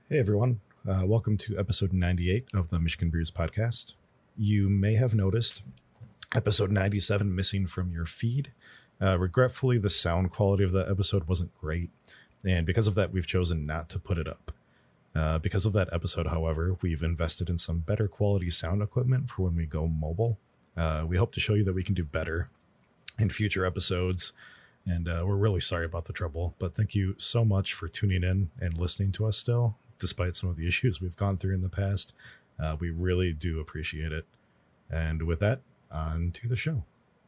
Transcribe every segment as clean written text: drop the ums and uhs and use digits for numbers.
Hey everyone, welcome to episode 98 of the Michigan Brews podcast. You may have noticed episode 97 missing from your feed. Regretfully, the sound quality of that episode wasn't great, and because of that, we've chosen not to put it up. Because of that episode, however, we've invested in some better quality sound equipment for when we go mobile. We hope to show you that we can do better in future episodes, and we're really sorry about the trouble, but thank you so much for tuning in and listening to us still. Despite some of the issues we've gone through in the past, we really do appreciate it. And with that, on to the show.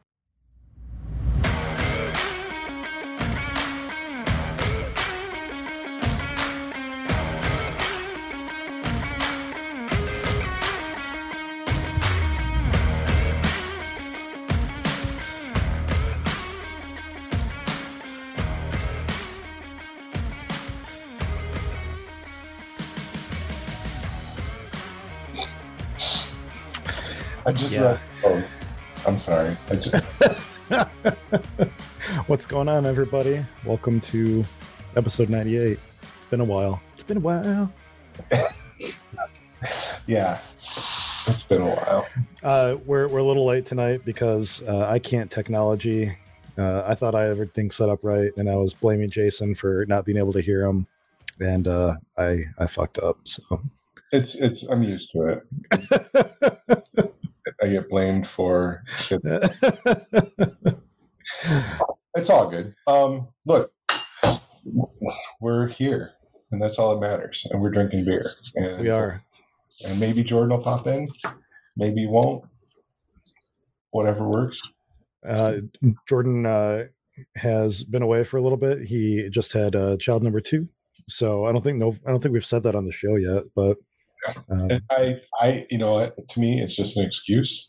I just I'm sorry. What's going on, everybody? Welcome to episode 98. It's been a while. Yeah, it's been a while. We're a little late tonight because I can't technology. I thought I had everything set up right, and I was blaming Jason for not being able to hear him, and I fucked up. So it's I'm used to it. I get blamed for shit. It's all good. Look, we're here, and that's all that matters. And we're drinking beer. And we are. And maybe Jordan will pop in. Maybe he won't. Whatever works. Jordan has been away for a little bit. He just had child number 2. So I don't think we've said that on the show yet, but I you know, to me, it's just an excuse.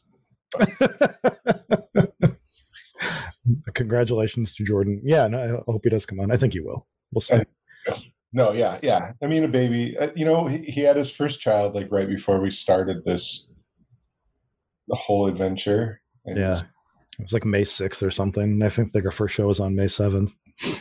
Congratulations to Jordan. Yeah, no, I hope he does come on. I think he will. We'll see. No, yeah. I mean, a baby. You know, he had his first child like right before we started the whole adventure. And yeah, it was like May 6th or something. I think our first show was on May 7th.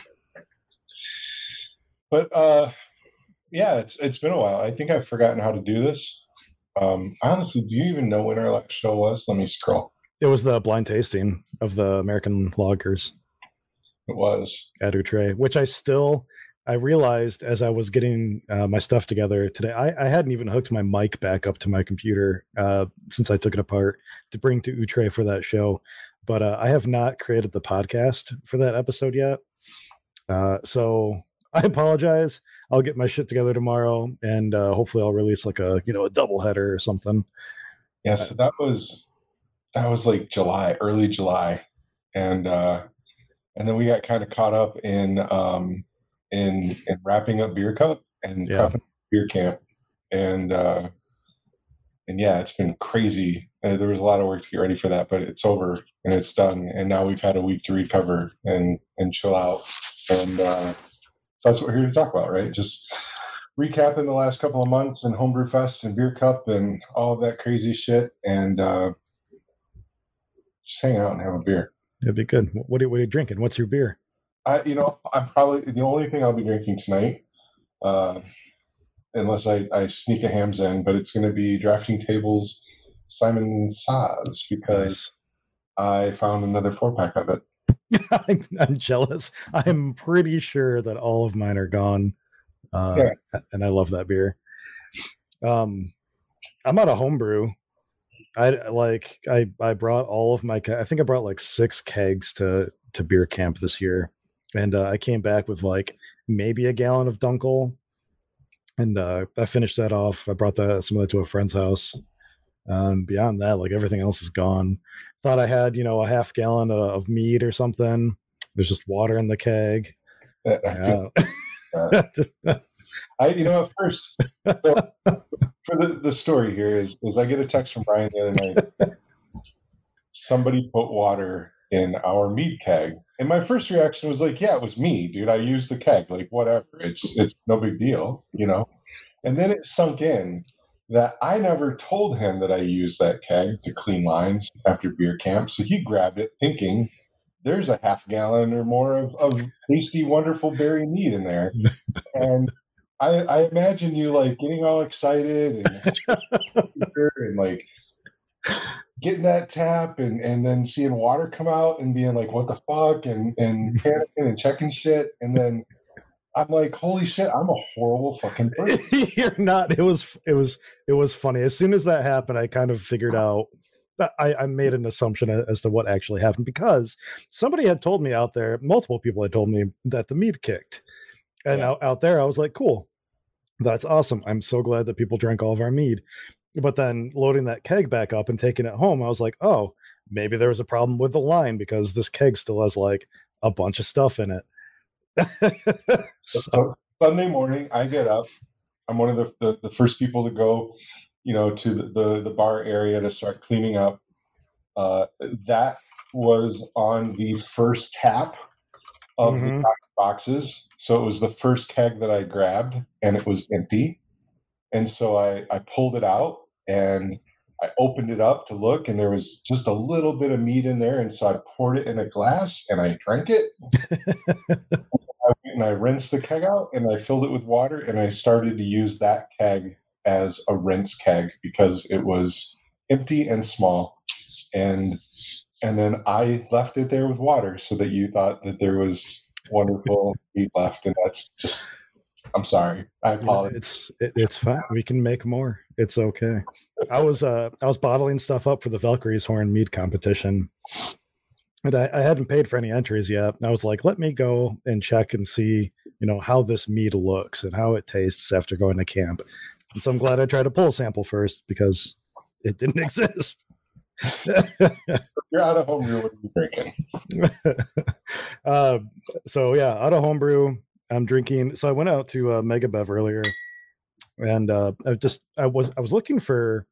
But yeah, it's been a while. I think I've forgotten how to do this. Honestly, do you even know when our last show was? Let me scroll. It was the blind tasting of the American lagers. It was at Outre, which I realized as I was getting my stuff together today. I hadn't even hooked my mic back up to my computer since I took it apart to bring to Outre for that show. But I have not created the podcast for that episode yet. So I apologize. I'll get my shit together tomorrow, and hopefully I'll release like a double header or something. Yeah, so that was like July, early July, and then we got kind of caught up in wrapping up Beer Cup and prepping Beer Camp, and yeah, it's been crazy. There was a lot of work to get ready for that, but it's over and it's done, and now we've had a week to recover and chill out, and that's what we're here to talk about, right? Just recapping the last couple of months and Homebrew Fest and Beer Cup and all of that crazy shit, and just hang out and have a beer. It'd be good. What are you drinking? What's your beer? I'm probably the only thing I'll be drinking tonight, unless I sneak a Hamm's in, but it's going to be Drafting Table's Simon Saaz because I found another 4-pack of it. I'm jealous. I'm pretty sure that all of mine are gone, and I love that beer. I'm out of homebrew. I brought all of my. I think I brought like 6 kegs to Beer Camp this year, and I came back with like maybe a gallon of Dunkel, and I finished that off. I brought some of that to a friend's house. Beyond that, like everything else is gone. Thought I had, a half gallon of mead or something. There's just water in the keg. Yeah. At first, so for the story here is I get a text from Brian the other night. Somebody put water in our mead keg, and my first reaction was like, yeah, it was me, dude. I used the keg, like whatever. It's no big deal, And then it sunk in that I never told him that I used that keg to clean lines after Beer Camp. So he grabbed it thinking there's a half gallon or more of tasty, wonderful berry mead in there. And I imagine you like getting all excited and like getting that tap and then seeing water come out and being like, what the fuck? And panicking and checking shit. And then I'm like, holy shit, I'm a horrible fucking person. You're not. It was funny. As soon as that happened, I kind of figured out. I made an assumption as to what actually happened because somebody had told me out there, multiple people had told me that the mead kicked. And out there, I was like, cool, that's awesome. I'm so glad that people drank all of our mead. But then loading that keg back up and taking it home, I was like, oh, maybe there was a problem with the line because this keg still has like a bunch of stuff in it. So Sunday morning, I get up. I'm one of the first people to go, to the bar area to start cleaning up. That was on the first tap of the boxes. So it was the first keg that I grabbed and it was empty. And so I pulled it out and I opened it up to look and there was just a little bit of meat in there. And so I poured it in a glass and I drank it. And I rinsed the keg out and I filled it with water and I started to use that keg as a rinse keg because it was empty and small. And then I left it there with water so that you thought that there was wonderful meat left. And that's just, I'm sorry. I apologize. It's fine. We can make more. It's okay. I was bottling stuff up for the Valkyrie's Horn mead competition. And I hadn't paid for any entries yet. I was like, let me go and check and see, how this mead looks and how it tastes after going to camp. And so I'm glad I tried to pull a sample first because it didn't exist. You're out of homebrew. What are you drinking? Out of homebrew. I'm drinking. So I went out to Mega Bev earlier, and I was looking for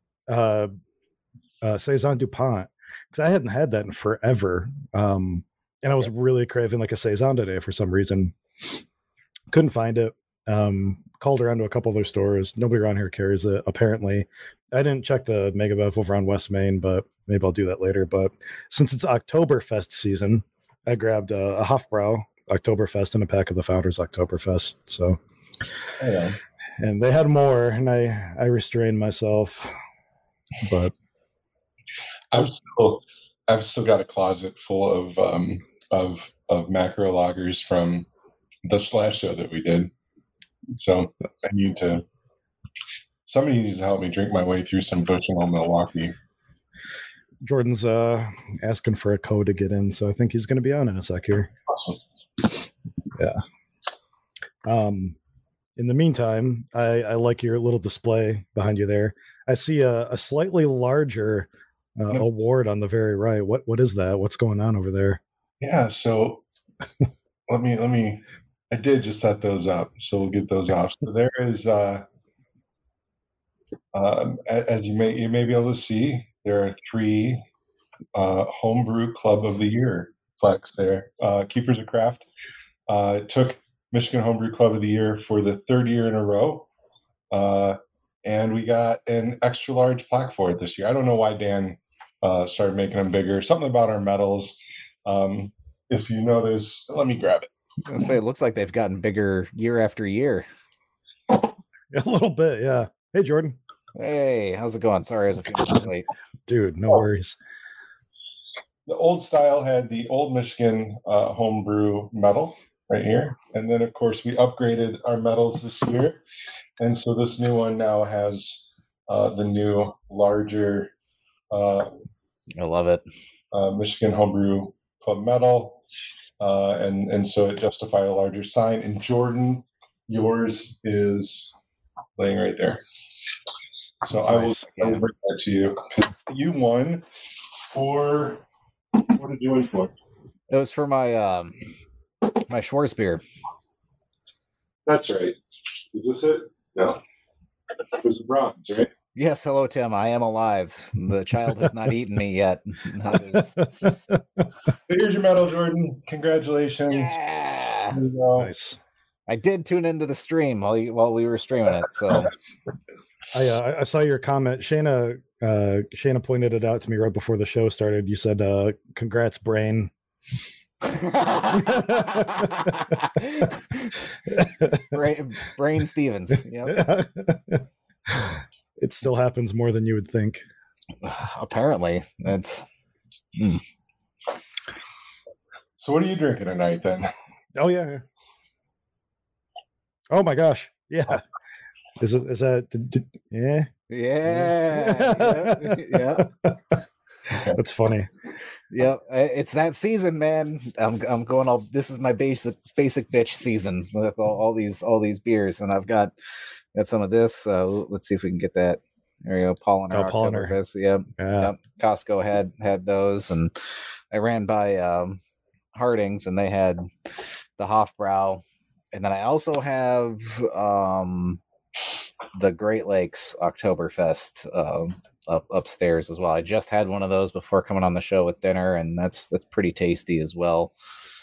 Saison DuPont because I hadn't had that in forever. And I was really craving like a Saison today for some reason. Couldn't find it. Called around to a couple other stores. Nobody around here carries it. Apparently, I didn't check the Mega Bev over on West Main, but maybe I'll do that later. But since it's Oktoberfest season, I grabbed a Hofbrau Oktoberfest and a pack of the Founders Oktoberfest. So, and they had more, and I restrained myself. But I've still got a closet full of macro lagers from the last show that we did. So somebody needs to help me drink my way through some Bushnell Milwaukee. Jordan's asking for a code to get in, so I think he's going to be on in a sec here. Awesome. Yeah. In the meantime, I like your little display behind you there. I see a slightly larger award on the very right. What is that? What's going on over there? Yeah. So let me. I did just set those up, so we'll get those off. So there is, as you may be able to see, there are 3 Homebrew Club of the Year plaques there. Keepers of Craft took Michigan Homebrew Club of the Year for the 3rd year in a row, and we got an extra large plaque for it this year. I don't know why Dan started making them bigger. Something about our medals. If you notice, let me grab it. I was gonna say, it looks like they've gotten bigger year after year. A little bit, yeah. Hey, Jordan. Hey, how's it going? Sorry, I was a few minutes late. Dude, no worries. The old style had the Old Michigan Homebrew medal right here. And then, of course, we upgraded our medals this year. And so this new one now has the new, larger I love it. Michigan Homebrew Club medal. And so it justified a larger sign. And Jordan, yours is laying right there. So nice. I will bring that to you. You won for, what did you win for? It was for my my Schwarzbier. That's right. Is this it? No. It was bronze, right? Yes, hello, Tim. I am alive. The child has not eaten me yet. So here's your medal, Jordan. Congratulations. Yeah. Nice. I did tune into the stream while we were streaming it. So I saw your comment. Shayna pointed it out to me right before the show started. You said, "Congrats, Brain." Brain Stevens. Yep. It still happens more than you would think. Apparently, that's. So what are you drinking tonight then? Oh yeah. Oh my gosh. Yeah. Is that? Yeah. Yeah. That's funny. Yeah, it's that season, man. I'm going all. This is my basic bitch season with all these beers, and I've got some of this. Let's see if we can get that. There you go, Polliner. Polliner. Oktoberfest. Yep. Costco had those, and I ran by Harding's, and they had the Hofbrau, and then I also have the Great Lakes Oktoberfest upstairs as well. I just had one of those before coming on the show with dinner, and that's pretty tasty as well.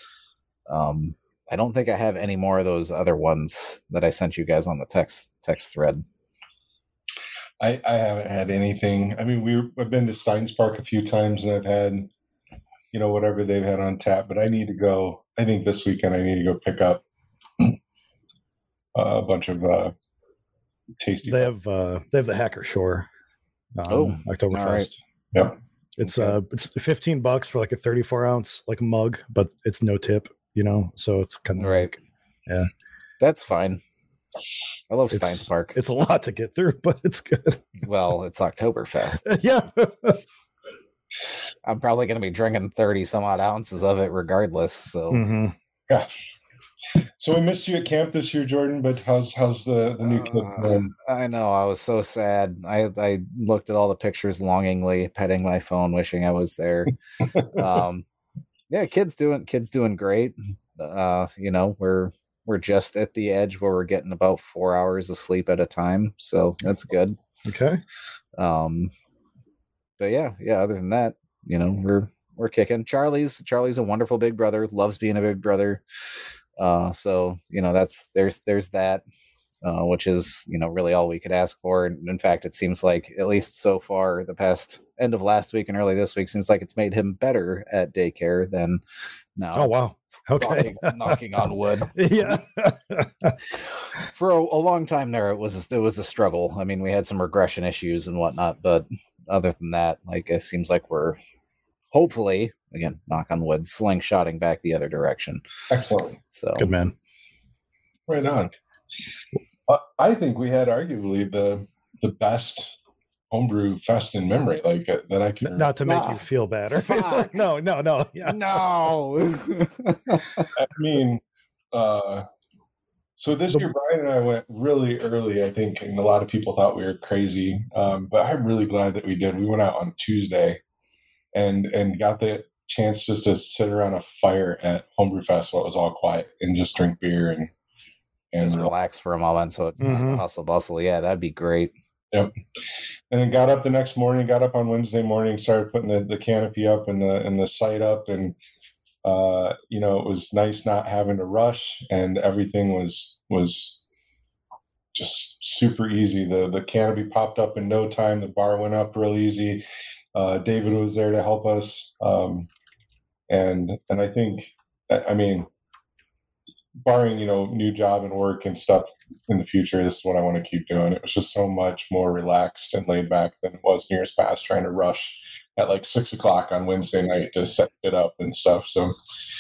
I don't think I have any more of those other ones that I sent you guys on the text thread. I haven't had anything. I mean, I've been to Steins Park a few times, and I've had, whatever they've had on tap. But I need to go. I think this weekend I need to go pick up a bunch of tasty. They have the Hacker Shore. Oktoberfest. Right. Yep. It's $15 for like a 34-ounce like mug, but it's no tip, so it's kind of right. Yeah, that's fine. I love Steins Park. It's a lot to get through, but it's good. Well, it's Oktoberfest. Yeah. I'm probably going to be drinking 30 some odd ounces of it regardless. So yeah. So we missed you at camp this year, Jordan, but how's the new kid going? I know, I was so sad. I looked at all the pictures longingly, petting my phone, wishing I was there. Yeah, kid's doing great. We're just at the edge where we're getting about 4 hours of sleep at a time, so that's good. Okay. But yeah, other than that, we're kicking. Charlie's a wonderful big brother, loves being a big brother. So there's that, which is really all we could ask for. And in fact, it seems like, at least so far, the past end of last week and early this week, seems like it's made him better at daycare than now. Oh wow. Okay. Knocking on wood. Yeah. For a long time there, it was a struggle. I mean, we had some regression issues and whatnot, but other than that, it seems like we're hopefully, again, knock on wood, slingshotting back the other direction. Excellent. So good, man. Right on. I think we had arguably the best homebrew fest in memory, that I can. Not to make you feel bad. No. Yeah. No. I mean, so this year Brian and I went really early, I think, and a lot of people thought we were crazy. But I'm really glad that we did. We went out on Tuesday and got the chance just to sit around a fire at Homebrew Fest while it was all quiet and just drink beer and just relax for a moment, so it's not hustle bustle. Yeah, that'd be great. Yep. And then got up the next morning, got up on Wednesday morning, started putting the canopy up and the site up, and it was nice not having to rush, and everything was just super easy. The canopy popped up in no time. The bar went up real easy. David was there to help us, and I think, I mean, barring new job and work and stuff in the future, this is what I want to keep doing. It was just so much more relaxed and laid back than it was in years past, trying to rush at 6:00 on Wednesday night to set it up and stuff. So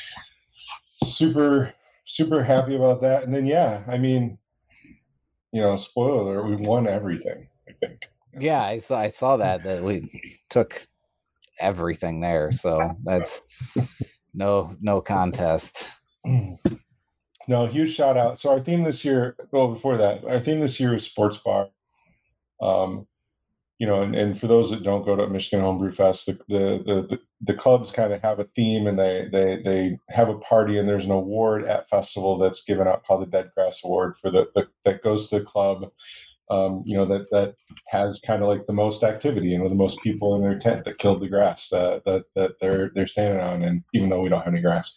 super happy about that. And then I mean, spoiler alert, we won everything, I think. Yeah, I saw that we took everything there, so that's no contest. No, huge shout out. So our theme this year, before that, our theme this year is sports bar. And for those that don't go to Michigan Homebrew Fest, the clubs kind of have a theme, and they have a party, and there's an award at festival that's given out called the Dead Grass Award that goes to the club. That has kind of the most activity and with the most people in their tent that killed the grass that they're standing on, and even though we don't have any grass.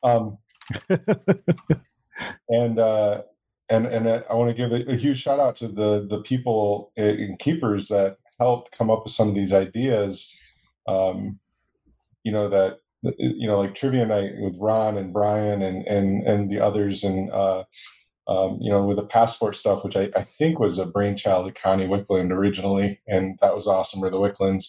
And I want to give a huge shout out to the people and keepers that helped come up with some of these ideas. That like trivia night with Ron and Brian and the others, and with the passport stuff, which I think was a brainchild of Connie Wickland originally, and that was awesome, or the Wicklands.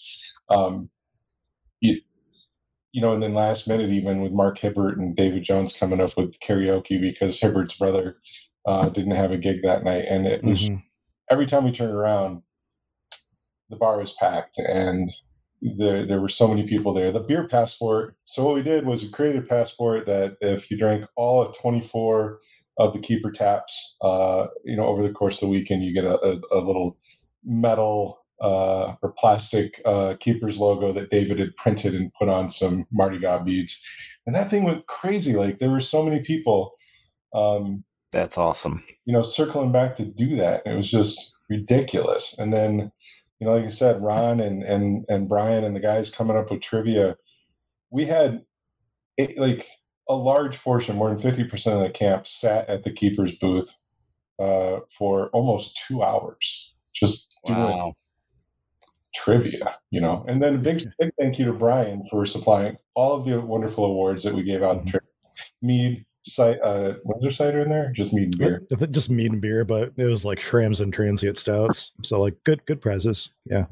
And then last minute, even with Mark Hibbert and David Jones coming up with karaoke because Hibbert's brother didn't have a gig that night, and it was every time we turned around, the bar was packed, and there were so many people there. The beer passport. So what we did was we created a passport that if you drank all of 24 of the keeper taps, over the course of the weekend, you get a little metal or plastic keeper's logo that David had printed and put on some Mardi Gras beads, and that thing went crazy. Like there were so many people. That's awesome. Circling back to do that, it was just ridiculous. And then, like you said, Ron and Brian and the guys coming up with trivia. We had a large portion, more than 50% of the camp, sat at the keeper's booth for almost 2 hours, just doing trivia. And then a big thank you to Brian for supplying all of the wonderful awards that we gave out. Mead, was there cider in there? Just mead and beer. Just mead and beer, but it was like Schramm's and transient stouts. So like good prizes. Yeah.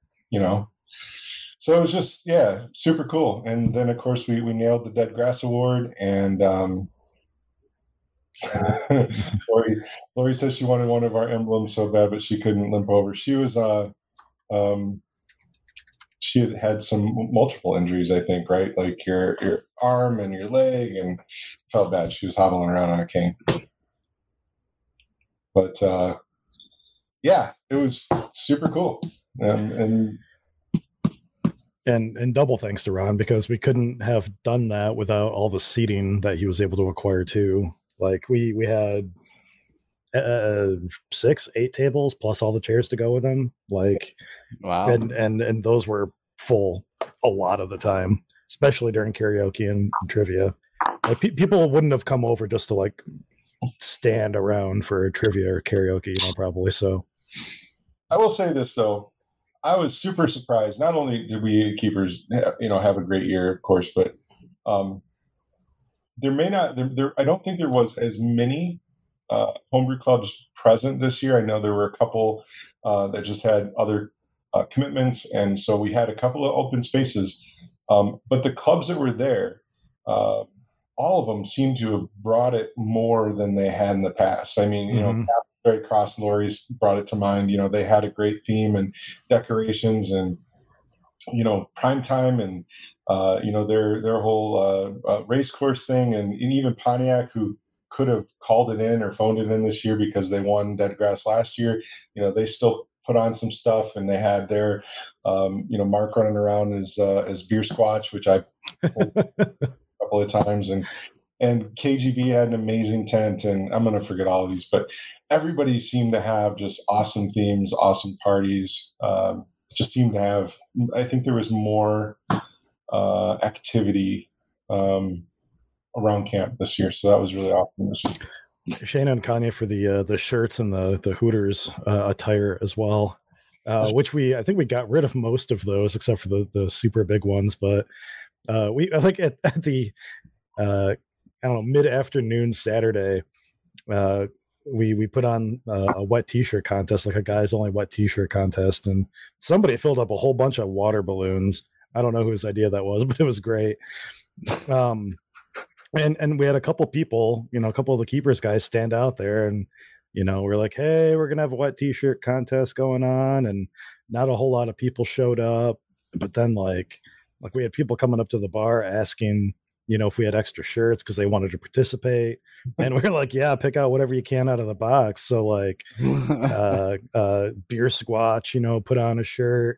So it was just, super cool. And then of course we nailed the Dead Grass Award, and Lori says she wanted one of our emblems so bad, but she couldn't limp over. She was she had some multiple injuries, I think, right? Like your arm and your leg, and felt bad. She was hobbling around on a cane. But it was super cool. And double thanks to Ron, because we couldn't have done that without all the seating that he was able to acquire too. Like we had 6-8 tables plus all the chairs to go with them. Like, wow. And those were full a lot of the time, especially during karaoke and trivia. Like people wouldn't have come over just to like stand around for trivia or karaoke, probably. So I will say this though. I was super surprised. Not only did we keepers, have a great year, of course, but there may not. I don't think there was as many homebrew clubs present this year. I know there were a couple that just had other commitments, and so we had a couple of open spaces. But the clubs that were there, all of them seemed to have brought it more than they had in the past. I mean, Very Cross Lori's brought it to mind. They had a great theme and decorations, and prime time, and their whole race course thing, and even Pontiac, who could have called it in or phoned it in this year because they won Dead Grass last year. They still put on some stuff, and they had their Mark running around as Beer Squatch, which I pulled a couple of times, and KGB had an amazing tent, and I'm going to forget all of these, but everybody seemed to have just awesome themes, awesome parties. Just seemed to have, I think there was more activity around camp this year. So that was really awesome. Shayna and Kanye for the shirts and the Hooters attire as well, which I think we got rid of most of those except for the super big ones. But I think at the mid-afternoon Saturday, we put on a wet t-shirt contest, like a guys only wet t-shirt contest, and somebody filled up a whole bunch of water balloons. I don't know whose idea that was, but it was great. And we had a couple people, a couple of the keepers guys stand out there, and we're like, hey, we're gonna have a wet t-shirt contest going on, and not a whole lot of people showed up. But then like we had people coming up to the bar asking if we had extra shirts because they wanted to participate. And we're like, yeah, pick out whatever you can out of the box. So like Beer Squatch, put on a shirt.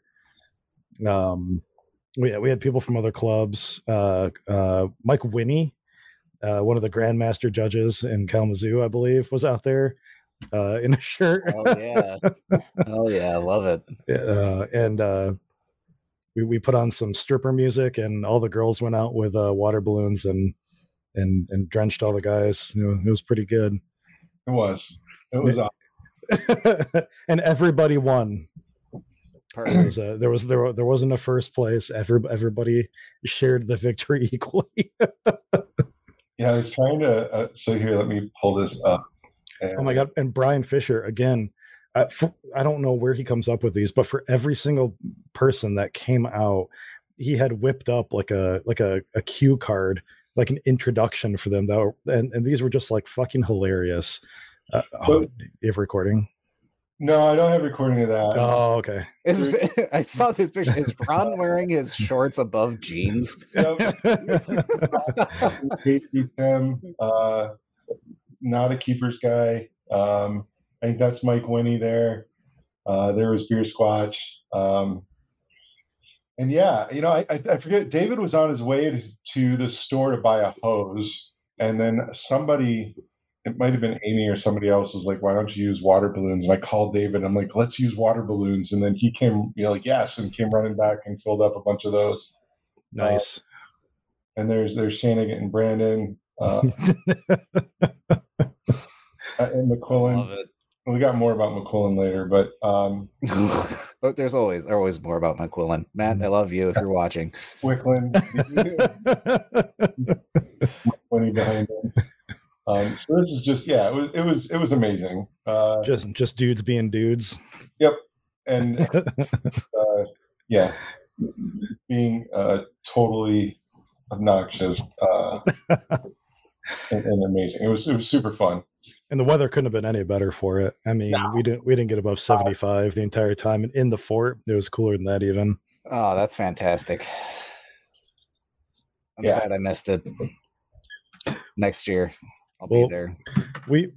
We had people from other clubs. Mike Winnie, one of the Grandmaster judges in Kalamazoo, I believe, was out there in a shirt. Oh yeah. Oh yeah, I love it. And we put on some stripper music, and all the girls went out with water balloons and drenched all the guys. It was pretty good. It was awesome. And everybody won. There wasn't a first place. Everybody shared the victory equally. Yeah, I was trying to. So here, let me pull this up. Oh my god! And Brian Fisher again. I don't know where he comes up with these, but for every single person that came out, he had whipped up like a cue card, like an introduction for them. And these were just like fucking hilarious. You have recording? No, I don't have recording of that. Oh, okay. I saw this picture. Is Ron wearing his shorts above jeans? Tim, not a keepers guy. I think that's Mike Winnie there. There was Beer Squatch. And yeah, I forget, David was on his way to the store to buy a hose. And then somebody, it might have been Amy or somebody else, was like, why don't you use water balloons? And I called David. I'm like, let's use water balloons. And then he came, like, yes, and came running back and filled up a bunch of those. Nice. And there's Shana getting Brandon. And McQuillan. Love it. We got more about McQuillan later, but but there's always more about McQuillan. Matt, I love you if you're watching. Wicklin, Winnie behind him. So this is just, yeah, it was amazing. Just dudes being dudes. Yep, and yeah, being totally obnoxious and amazing. It was super fun. And the weather couldn't have been any better for it. I mean, no. we didn't get above 75 the entire time, and in the fort, it was cooler than that even. Oh, that's fantastic. I'm sad I missed it. Next year, I'll be there. We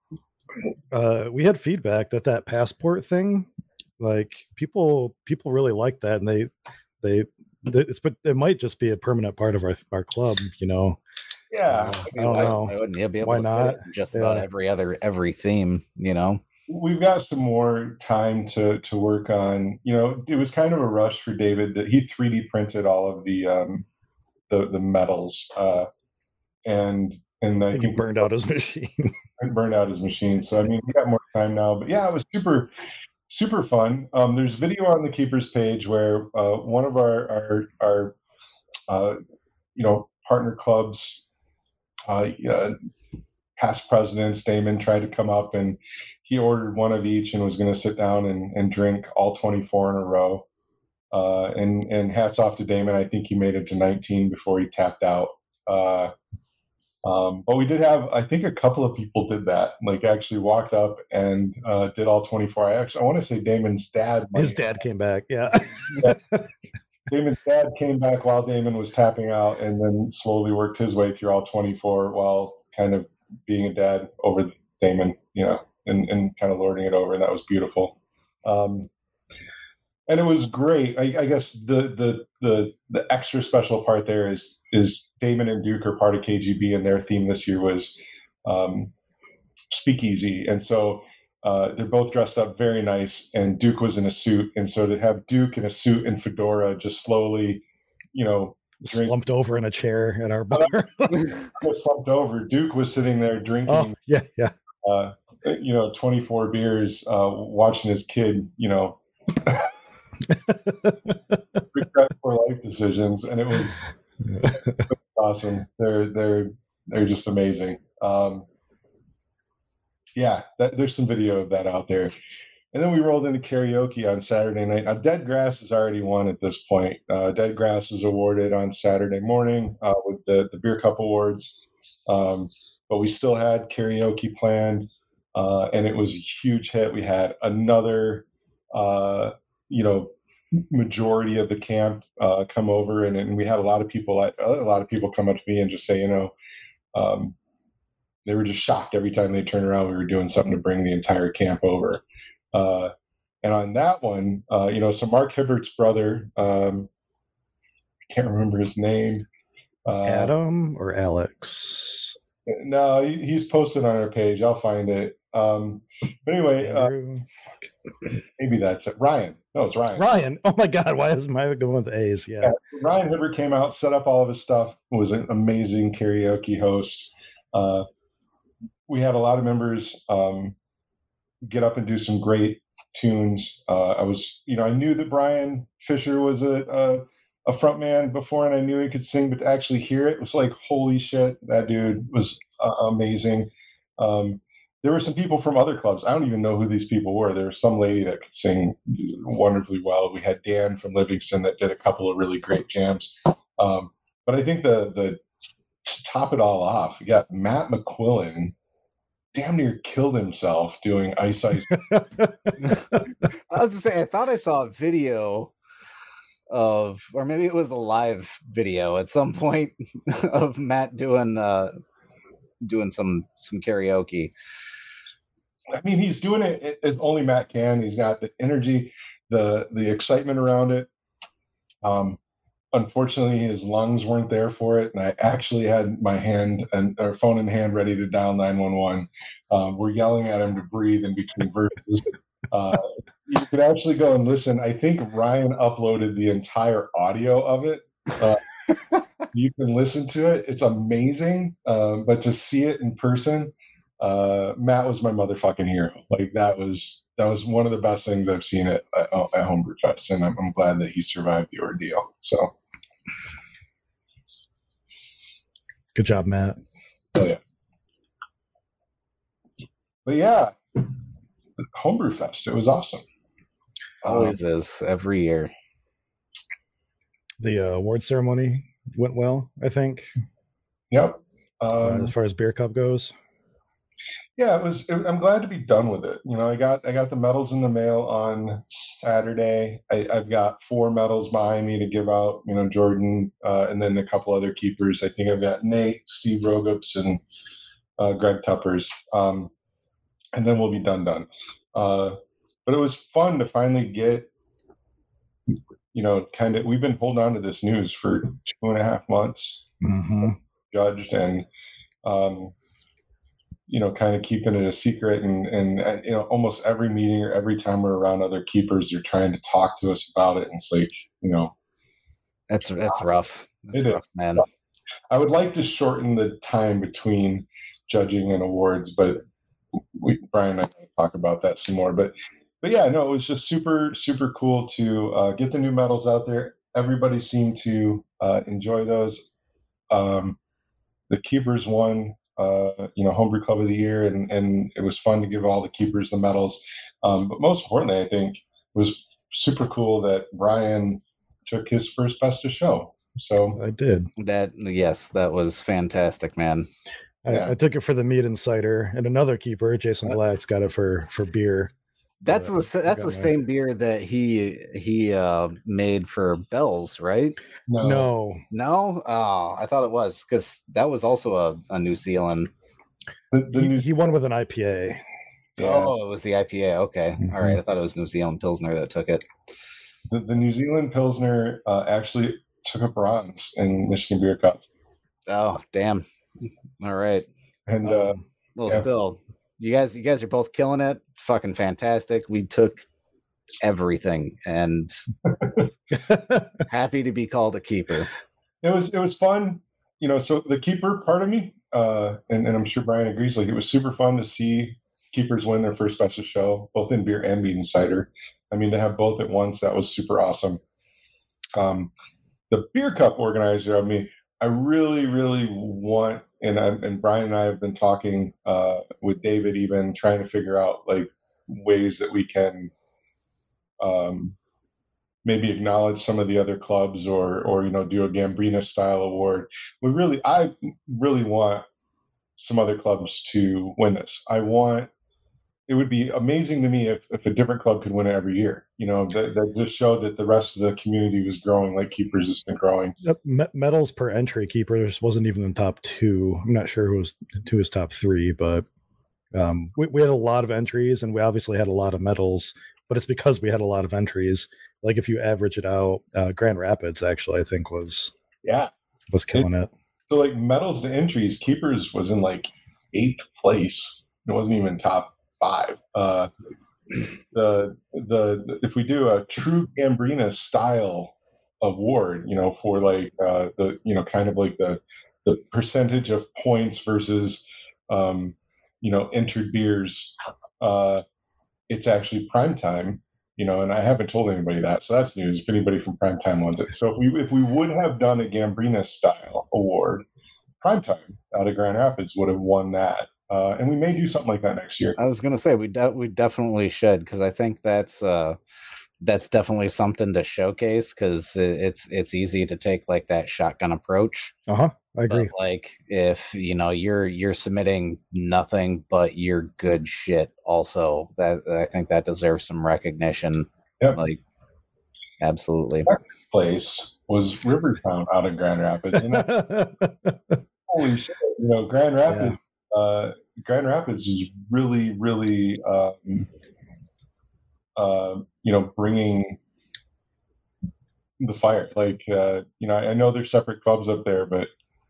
had feedback that passport thing, like people really like that, and but it might just be a permanent part of our club, Yeah, I don't know. I wouldn't be able Why to not? Just about every theme, We've got some more time to work on. It was kind of a rush for David that he 3D printed all of the metals, and I think he burned out his machine. Burned out his machine. So I mean, we got more time now. But yeah, it was super fun. There's video on the Keepers page where one of our partner clubs. Past presidents, Damon tried to come up and he ordered one of each and was going to sit down and drink all 24 in a row. And hats off to Damon. I think he made it to 19 before he tapped out. But we did have, I think a couple of people did that, like actually walked up and did all 24. I want to say Damon's dad. His dad came back. Yeah. Damon's dad came back while Damon was tapping out and then slowly worked his way through all 24 while kind of being a dad over Damon, and kind of lording it over. And that was beautiful. And it was great. I guess the extra special part there is Damon and Duke are part of KGB, and their theme this year was speakeasy. And so they're both dressed up very nice, and Duke was in a suit. And so to have Duke in a suit and fedora just slowly, slumped over in a chair at our bar. Slumped over. Duke was sitting there drinking. Oh, yeah. 24 beers, watching his kid, regret for life decisions, and it was awesome. They're just amazing. There's some video of that out there. And then we rolled into karaoke on Saturday night. Now, Dead Grass has already won at this point. Dead Grass is awarded on Saturday morning with the Beer Cup Awards. But we still had karaoke planned, and it was a huge hit. We had another, majority of the camp come over, and we had a lot of people come up to me and just say, they were just shocked every time they turned around. We were doing something to bring the entire camp over. And on that one, so Mark Hibbert's brother, I can't remember his name. Adam or Alex? No, he's posted on our page. I'll find it. But anyway, maybe that's it. Ryan. No, it's Ryan. Ryan. Oh my God. Why is my going with A's? Yeah. Ryan Hibbert came out, set up all of his stuff, was an amazing karaoke host. We had a lot of members get up and do some great tunes. I was, I knew that Brian Fisher was a front man before, and I knew he could sing, but to actually hear it was like, holy shit, that dude was amazing. There were some people from other clubs. I don't even know who these people were. There was some lady that could sing wonderfully well. We had Dan from Livingston that did a couple of really great jams. But I think the to top it all off, you got Matt McQuillan damn near killed himself doing Ice Ice. I was to say, I thought I saw a video of, or maybe it was a live video at some point of Matt doing some karaoke. I mean, he's doing it as only Matt can. He's got the energy, the excitement around it. Unfortunately, his lungs weren't there for it, and I actually had my phone in hand ready to dial 911. We're yelling at him to breathe in between verses. You could actually go and listen. I think Ryan uploaded the entire audio of it. You can listen to it. It's amazing. But to see it in person, Matt was my motherfucking hero. Like that was one of the best things I've seen at Homebrew Fest, and I'm glad that he survived the ordeal. So, good job, Matt. Oh yeah. But yeah, Homebrew Fest. It was awesome. Always is, every year. The award ceremony went well, I think. Yep. As far as Beer Cup goes. Yeah, I'm glad to be done with it. I got the medals in the mail on Saturday. I've got 4 medals behind me to give out. Jordan, and then a couple other keepers. I think I've got Nate, Steve Rogups, and Greg Tuppers. And then we'll be done. But it was fun to finally get, we've been holding on to this news for 2.5 months, judged, and kind of keeping it a secret, and almost every meeting or every time we're around other keepers, they're trying to talk to us about it, and it's like, that's rough. That's rough, man. I would like to shorten the time between judging and awards, but Brian and I talk about that some more. But yeah, no, it was just super, super cool to get the new medals out there. Everybody seemed to enjoy those. The keepers won, Homebrew Club of the Year, and it was fun to give all the keepers the medals. But most importantly, I think it was super cool that Brian took his first Best of Show. So I did. That was fantastic, man. I took it for the meat and cider, and another keeper, Jason Blatz, got it for beer. That's the same beer that he made for Bell's, right? No. Oh, I thought it was, because that was also a New Zealand. He won with an IPA. Yeah. Oh, it was the IPA. Okay, all right. I thought it was New Zealand Pilsner that took it. The New Zealand Pilsner actually took a bronze in Michigan Beer Cup. Oh, damn! All right, and still. You guys are both killing it. Fucking fantastic. We took everything, and happy to be called a keeper. It was fun. So the keeper part of me, and I'm sure Brian agrees, like it was super fun to see keepers win their first Best of Show, both in beer and meat and cider. I mean, to have both at once, that was super awesome. The Beer Cup organizer of me, I really, really want, and Brian and I have been talking with David, even trying to figure out like ways that we can maybe acknowledge some of the other clubs, or do a Gambrinus style award. I really want some other clubs to win this. It would be amazing to me if a different club could win it every year. That just showed that the rest of the community was growing like Keepers has been growing. Yep. Medals per entry, Keepers wasn't even in the top 2. I'm not sure who was to his top 3, but we had a lot of entries, and we obviously had a lot of medals, but it's because we had a lot of entries. Like if you average it out, Grand Rapids actually, I think was killing it. So like medals to entries, Keepers was in like 8th place. It wasn't even top 5. If we do a true Gambrinus style award, for like kind of like the percentage of points versus entered beers, it's actually prime time, and I haven't told anybody that, so that's news if anybody from prime time wants it. So if we would have done a Gambrinus style award, prime time out of Grand Rapids would have won that. And we may do something like that next year. I was going to say we definitely should, because I think that's definitely something to showcase, because it's easy to take like that shotgun approach. I agree. But like if you're submitting nothing but your good shit, also that I think that deserves some recognition. Yep. Like absolutely. Place was Rivertown out of Grand Rapids. Holy shit! Grand Rapids. Yeah. Grand Rapids is really, really, bringing the fire. Like, I know there's separate clubs up there, but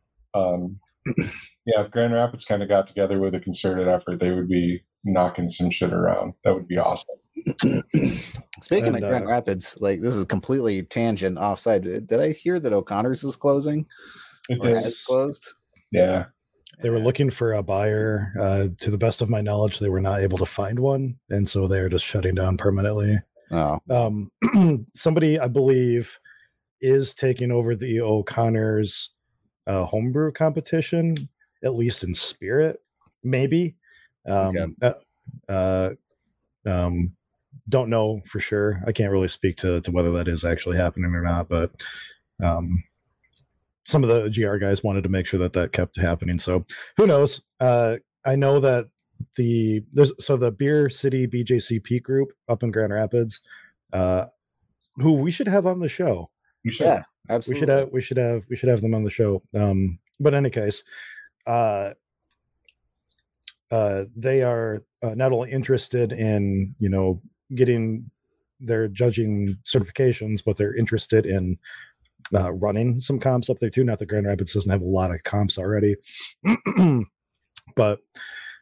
if Grand Rapids kind of got together with a concerted effort, they would be knocking some shit around. That would be awesome. Speaking of Grand Rapids, like this is completely tangent offside. Did I hear that O'Connor's is closing? It has closed. Yeah. They were looking for a buyer. To the best of my knowledge, they were not able to find one, and so they're just shutting down permanently. Oh. Somebody, I believe, is taking over the O'Connor's homebrew competition, at least in spirit, maybe. Don't know for sure. I can't really speak to whether that is actually happening or not, but some of the GR guys wanted to make sure that kept happening. So who knows? I know that the Beer City BJCP group up in Grand Rapids, who we should have on the show. We should. Yeah, absolutely. We should have them on the show. But in any case, they are not only interested in, getting their judging certifications, but they're interested in running some comps up there too. Not that Grand Rapids doesn't have a lot of comps already, but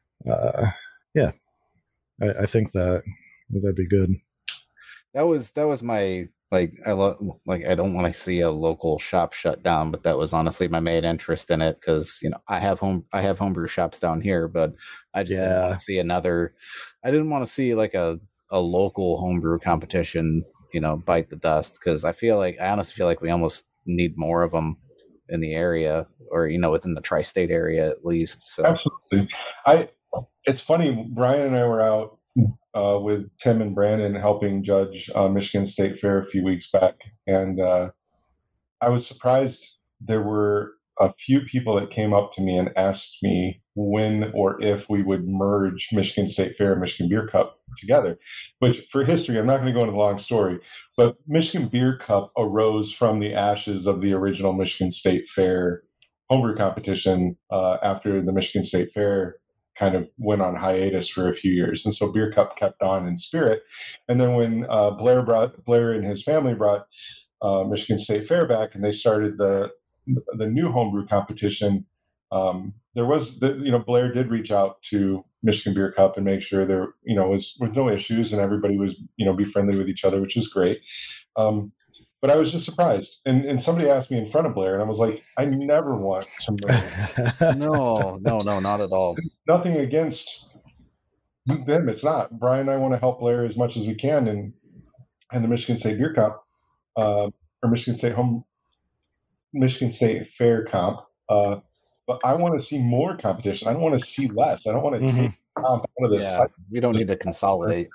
I think that'd be good. That was my I don't want to see a local shop shut down, but that was honestly my main interest in it, because I have homebrew shops down here, but I just didn't want to see another. I didn't want to see like a local homebrew competition, bite the dust, because I honestly feel like we almost need more of them in the area, or within the tri-state area at least. So absolutely. It's funny, Brian and I were out with Tim and Brandon helping judge Michigan State Fair a few weeks back, and I was surprised there were a few people that came up to me and asked me when or if we would merge Michigan State Fair and Michigan Beer Cup together. Which, for history, I'm not going to go into the long story, but Michigan Beer Cup arose from the ashes of the original Michigan State Fair homebrew competition after the Michigan State Fair kind of went on hiatus for a few years. And so Beer Cup kept on in spirit. And then when Blair and his family brought Michigan State Fair back, and they started the new homebrew competition, Blair did reach out to Michigan Beer Cup and make sure there, was no issues, and everybody was, be friendly with each other, which is great. But I was just surprised. And somebody asked me in front of Blair, and I was like, I never want to merge. No, not at all. Nothing against them. It's not. Brian and I want to help Blair as much as we can in the Michigan State Beer Cup, or Michigan State Fair comp. But I want to see more competition. I don't want to see less. I don't want to take comp out of this. Yeah, we don't need to consolidate.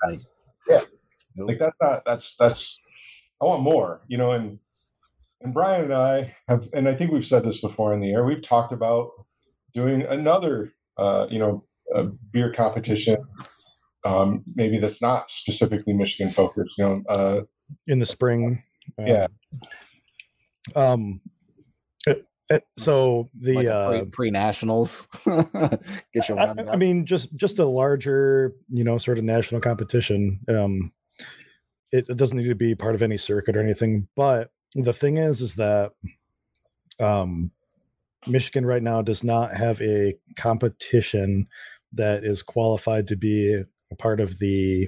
That's I want more, and Brian and I have, and I think we've said this before in the air, we've talked about doing another, a beer competition, maybe that's not specifically Michigan focused, in the spring. Yeah. So the like pre-nationals, get your I mean, just a larger, sort of national competition. It doesn't need to be part of any circuit or anything, but the thing is that Michigan right now does not have a competition that is qualified to be a part of the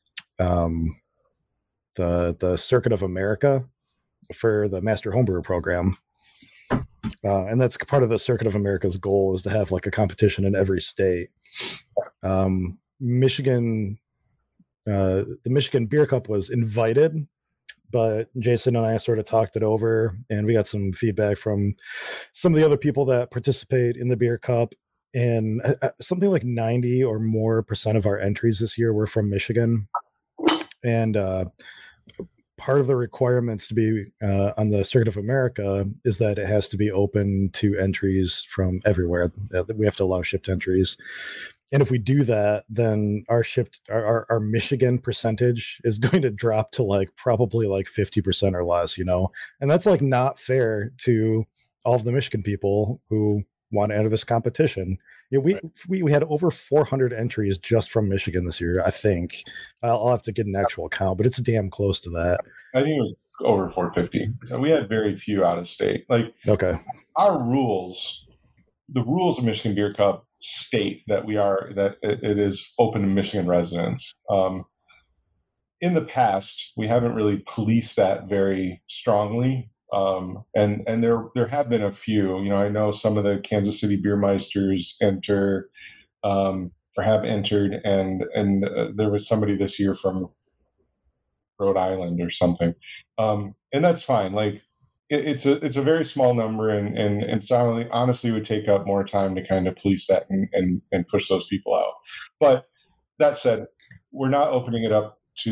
Circuit of America for the Master Homebrew program. And that's part of the Circuit of America's goal, is to have like a competition in every state. Michigan the Michigan Beer Cup was invited, but Jason and I sort of talked it over, and we got some feedback from some of the other people that participate in the Beer Cup. And something like 90 or more % of our entries this year were from Michigan. And part of the requirements to be on the Circuit of America is that it has to be open to entries from everywhere. We have to allow shipped entries. And if we do that, then our Michigan percentage is going to drop to like probably like 50% or less, and that's like not fair to all of the Michigan people who want to enter this competition. We had over 400 entries just from Michigan this year. I think I'll have to get an actual count, but it's damn close to that. I think it was over 450. We had very few out of state. Like, okay, our rules, the rules of Michigan Beer Cup state that it is open to Michigan residents. In the past, we haven't really policed that very strongly. And there have been a few, I know some of the Kansas City Beermeisters enter, or have entered, and there was somebody this year from Rhode Island or something. And that's fine. Like, it's a very small number, and it's honestly would take up more time to kind of police that and push those people out. But that said, we're not opening it up to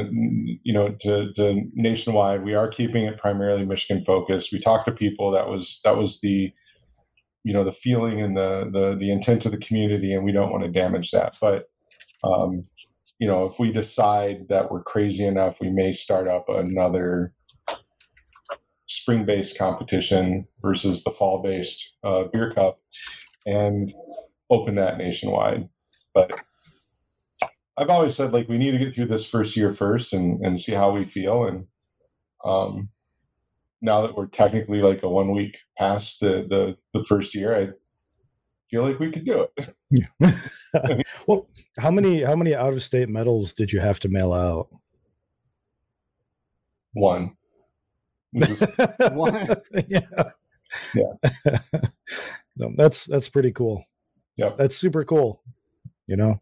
the nationwide. We are keeping it primarily Michigan focused. We talked to people. That was the the feeling and the intent of the community, and we don't want to damage that. But if we decide that we're crazy enough, we may start up another spring-based competition versus the fall-based Beer Cup and open that nationwide. But I've always said, like, we need to get through this first year first and see how we feel. And now that we're technically like a 1 week past the first year, I feel like we could do it. Well, how many out-of-state medals did you have to mail out? One. One. Yeah. No, that's pretty cool. Yeah, that's super cool. Yeah,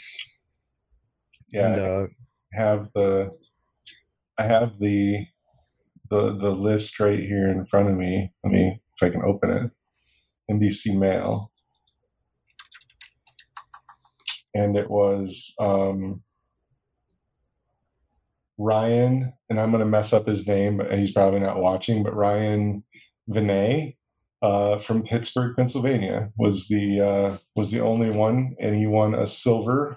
and, I have the list right here in front of me. Let me, if I can open it. NBC Mail, and it was Ryan, and I'm going to mess up his name, but he's probably not watching. But Ryan Vinay from Pittsburgh, Pennsylvania, was the only one, and he won a silver,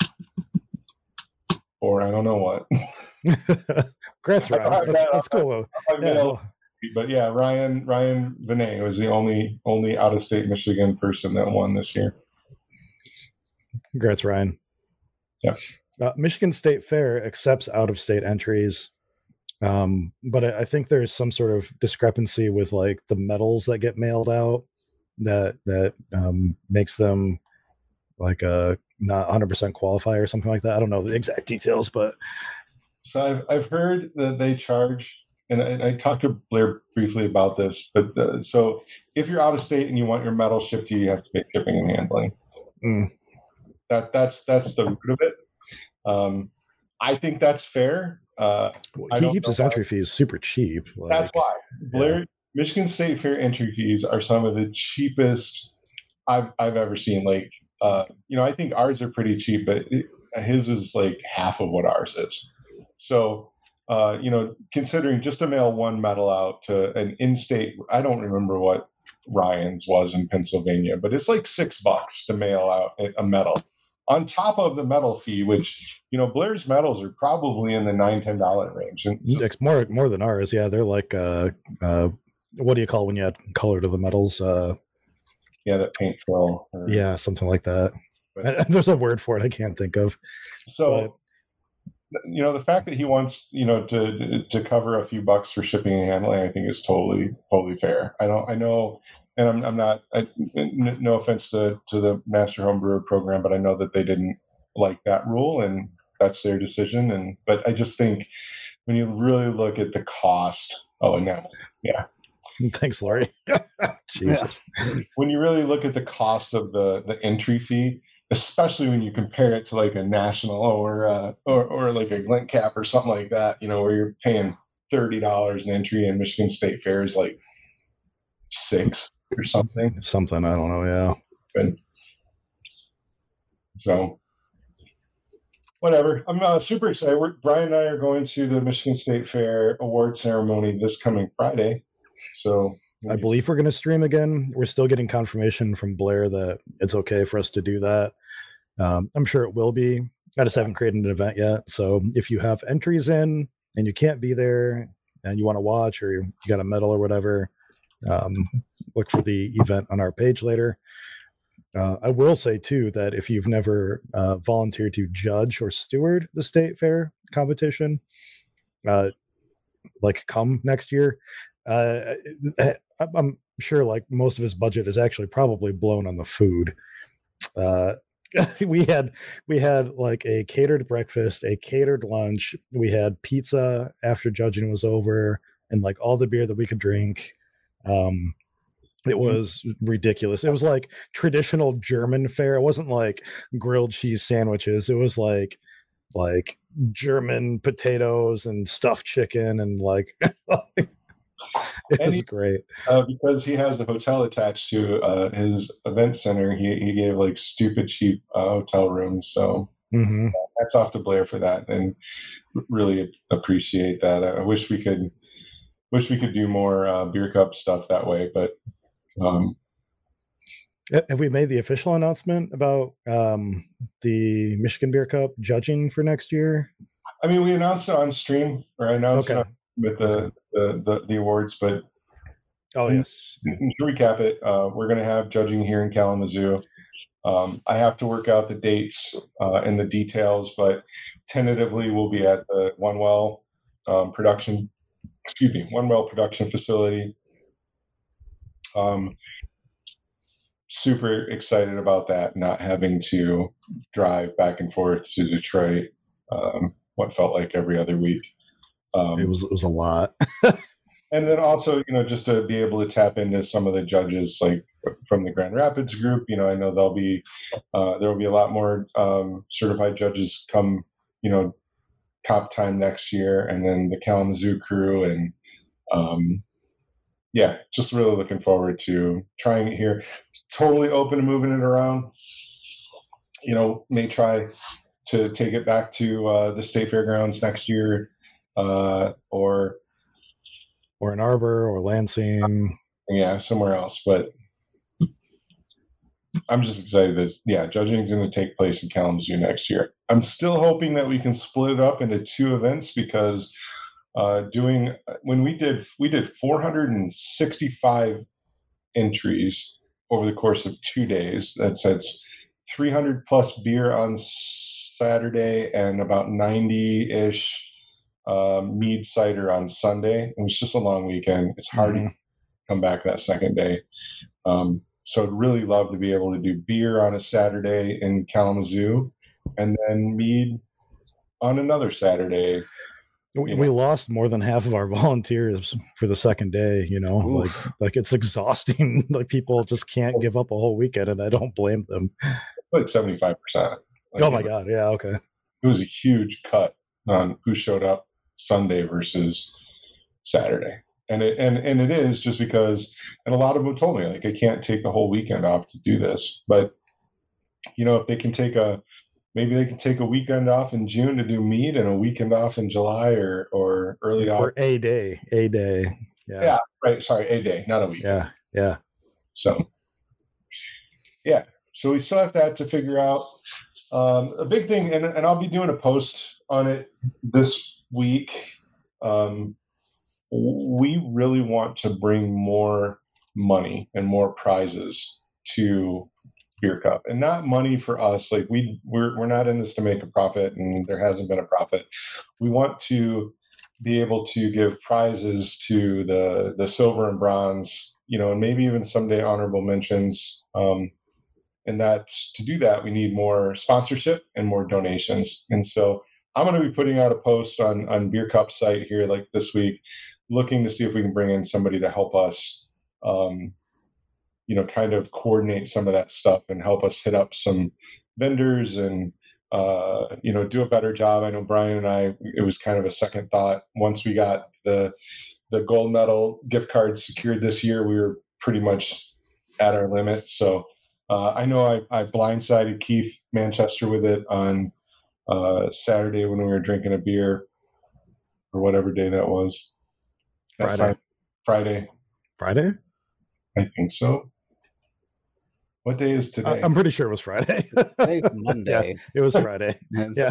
or I don't know what. Congrats, Ryan. That's cool. But yeah, Ryan Vinay was the only out of state Michigan person that won this year. Congrats, Ryan. Yeah. Michigan State Fair accepts out of state entries, but I think there's some sort of discrepancy with like the medals that get mailed out that makes them like a not 100% qualify or something like that. I don't know the exact details, but so I've heard that they charge, and I talked to Blair briefly about this, but so if you're out of state and you want your medal shipped to you, you have to pay shipping and handling. That's the root of it. I think that's fair. He keeps his entry fees super cheap. That's why Blair, Michigan State Fair entry fees are some of the cheapest I've ever seen. Like, I think ours are pretty cheap, but his is like half of what ours is. So, considering just to mail one medal out to an in-state, I don't remember what Ryan's was in Pennsylvania, but it's like $6 to mail out a medal on top of the medal fee, which, Blair's medals are probably in the $9-10 range. And it's more than ours. Yeah. They're like, what do you call when you add color to the medals? That paint fill. Yeah. Something like that. But there's a word for it I can't think of. So, the fact that he wants, to cover a few bucks for shipping and handling, I think is totally fair. I know, and I'm not, no offense to the Master Homebrewer program, but I know that they didn't like that rule, and that's their decision. But I just think when you really look at the cost, Thanks, Laurie. Jesus. When you really look at the cost of the entry fee, especially when you compare it to like a national or like a Glint Cap or something like that, where you're paying $30 an entry, and Michigan State Fair is like $6 or something. Something, I don't know. Yeah. Good. So whatever. I'm super excited. Brian and I are going to the Michigan State Fair award ceremony this coming Friday. So I believe we're going to stream again. We're still getting confirmation from Blair that it's okay for us to do that. I'm sure it will be. I just haven't created an event yet. So if you have entries in and you can't be there and you want to watch, or you got a medal or whatever, look for the event on our page later. I will say too that if you've never volunteered to judge or steward the state fair competition, come next year. I'm sure like most of his budget is actually probably blown on the food. We had like a catered breakfast, a catered lunch. We had pizza after judging was over, and like all the beer that we could drink. It was ridiculous. It was like traditional German fare. It wasn't like grilled cheese sandwiches. It was like German potatoes and stuffed chicken and like it was great. Because he has a hotel attached to his event center, he gave like stupid cheap hotel rooms. So hats off to Blair for that, and really appreciate that. I wish we could do more beer cup stuff that way, but have we made the official announcement about the Michigan Beer Cup judging for next year? I mean, we announced it on stream, or I announced it with the awards, but yes. To recap it, we're going to have judging here in Kalamazoo. I have to work out the dates and the details, but tentatively we'll be at the One Well production facility. Super excited about that, not having to drive back and forth to Detroit what felt like every other week. It was a lot. And then also, just to be able to tap into some of the judges, like from the Grand Rapids group, I know there will be a lot more certified judges come, Cop Time next year, and then the Kalamazoo crew, and just really looking forward to trying it here. Totally open to moving it around. May try to take it back to the State Fairgrounds next year, or Ann Arbor or Lansing. Yeah, somewhere else. But I'm just excited that, judging is going to take place in Kalamazoo next year. I'm still hoping that we can split it up into 2 events, because when we did 465 entries over the course of 2 days. That's 300 plus beer on Saturday and about 90-ish mead cider on Sunday. It was just a long weekend. It's hard to come back that second day. So I'd really love to be able to do beer on a Saturday in Kalamazoo, and then mead on another Saturday. We lost more than half of our volunteers for the second day, like it's exhausting. Like people just can't give up a whole weekend, and I don't blame them. Like 75%. Oh my God. Yeah. Okay. It was a huge cut on who showed up Sunday versus Saturday. And it is just because, and a lot of them told me, like, I can't take the whole weekend off to do this, but if they can maybe they can take a weekend off in June to do mead, and a weekend off in July or early August. Or a day. Yeah. Right. Sorry. A day, not a week. Yeah. So, so we still have that to figure out. A big thing, and I'll be doing a post on it this week. We really want to bring more money and more prizes to Beer Cup, and not money for us. Like we're not in this to make a profit, and there hasn't been a profit. We want to be able to give prizes to the silver and bronze, and maybe even someday honorable mentions. And that to do that, we need more sponsorship and more donations. And so I'm going to be putting out a post on Beer Cup site here like this week, looking to see if we can bring in somebody to help us, kind of coordinate some of that stuff and help us hit up some vendors and do a better job. I know Brian and I, it was kind of a second thought. Once we got the gold medal gift card secured this year, we were pretty much at our limit. So I know I blindsided Keith Manchester with it on Saturday when we were drinking a beer, or whatever day that was. Friday. I think so. What day is today? I'm pretty sure it was Friday. Today's Monday. Yeah, it was Friday. Yeah.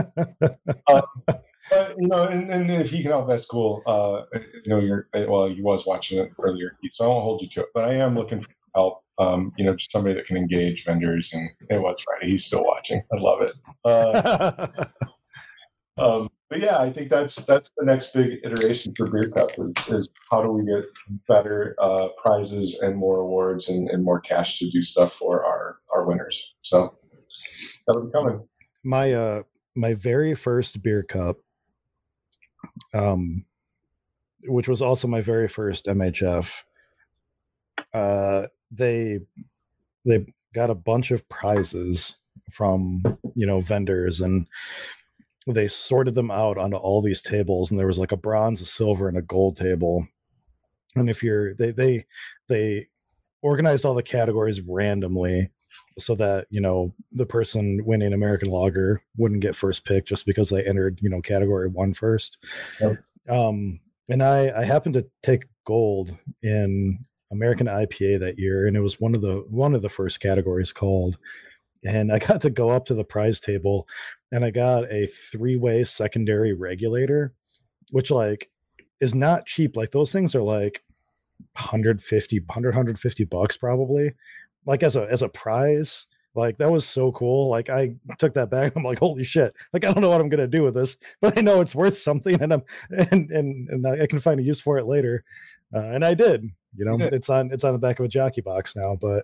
But and if you can help, that's cool. You was watching it earlier, Keith, so I won't hold you to it. But I am looking for help. Just somebody that can engage vendors, and it was Friday. He's still watching. I love it. But yeah, I think that's the next big iteration for Beer Cup is how do we get better prizes and more awards and more cash to do stuff for our winners. So that'll be coming. My very first Beer Cup, which was also my very first MHF, they got a bunch of prizes from vendors, and they sorted them out onto all these tables, and there was like a bronze, a silver, and a gold table. And if they organized all the categories randomly so that the person winning American Lager wouldn't get first pick just because they entered category 1 first. Yep. And I happened to take gold in American IPA that year, and it was one of the first categories called. And I got to go up to the prize table, and I got a 3-way secondary regulator, which is not cheap. Like those things are like $150 probably. Like as a prize. Like that was so cool. Like I took that back. I'm like, holy shit. Like I don't know what I'm gonna do with this, but I know it's worth something, and I can find a use for it later. And I did. It's on the back of a jockey box now, but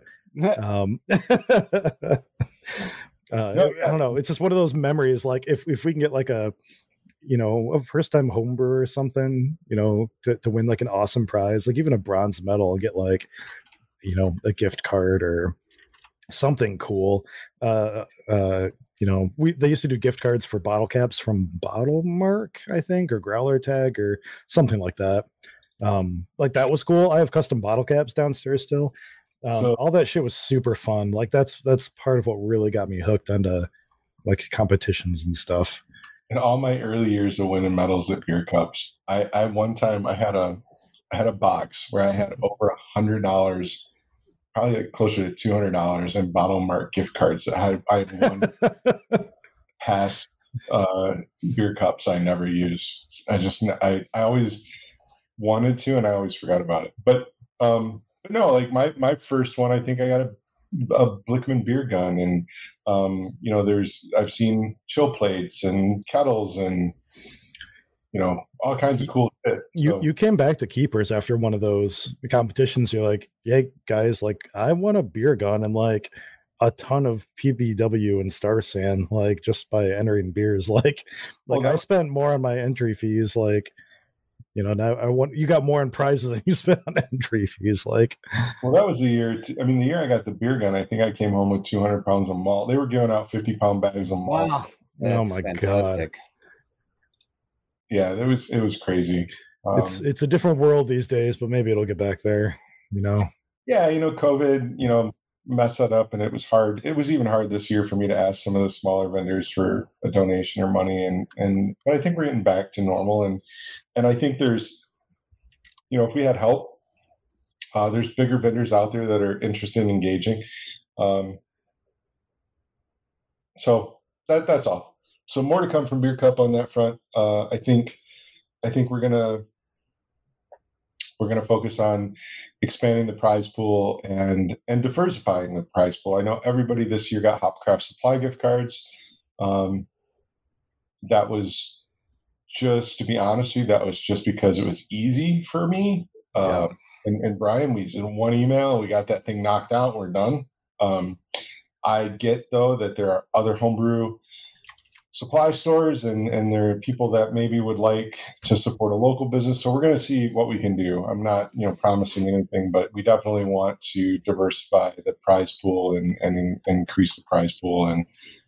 I don't know. It's just one of those memories. Like if we can get like a first time homebrewer or something, to win like an awesome prize, like even a bronze medal, and get like, a gift card or something cool. They used to do gift cards for bottle caps from Bottle Mark, I think, or Growler Tag or something like that. Like that was cool. I have custom bottle caps downstairs still. All that shit was super fun. Like that's part of what really got me hooked onto like competitions and stuff. In all my early years of winning medals at Beer Cups, I one time I had a box where I had over $100, probably like closer to $200 in Bottle Mark gift cards that I had won past Beer Cups I never used. I always wanted to, and I always forgot about it. But no, like my first one, I think I got a Blickman beer gun, and I've seen chill plates and kettles and all kinds of cool shit. You came back to Keepers after one of those competitions. You're like, yeah, guys, like I want a beer gun and like a ton of PBW and Star San, like just by entering beers. Like I spent more on my entry fees, like. Now you got more in prizes than you spent on entry fees. Like, well, that was the year. The year I got the beer gun, I think I came home with 200 pounds of malt. They were giving out 50-pound bags of malt. Wow, oh my god! Yeah, it was crazy. It's a different world these days, but maybe it'll get back there. Yeah, COVID, messed that up, and it was hard. It was even hard this year for me to ask some of the smaller vendors for a donation or money, but I think we're getting back to normal, and I think there's, if we had help, there's bigger vendors out there that are interested in engaging. So that's all. So more to come from Beer Cup on that front. I think we're gonna focus on expanding the prize pool and diversifying the prize pool. I know everybody this year got Hopcraft Supply gift cards. That was just, to be honest with you, that was just because it was easy for me. And Brian, we did one email, we got that thing knocked out, we're done. I get though that there are other homebrew supply stores, and there are people that maybe would like to support a local business. So we're going to see what we can do. I'm not, promising anything, but we definitely want to diversify the prize pool and increase the prize pool. And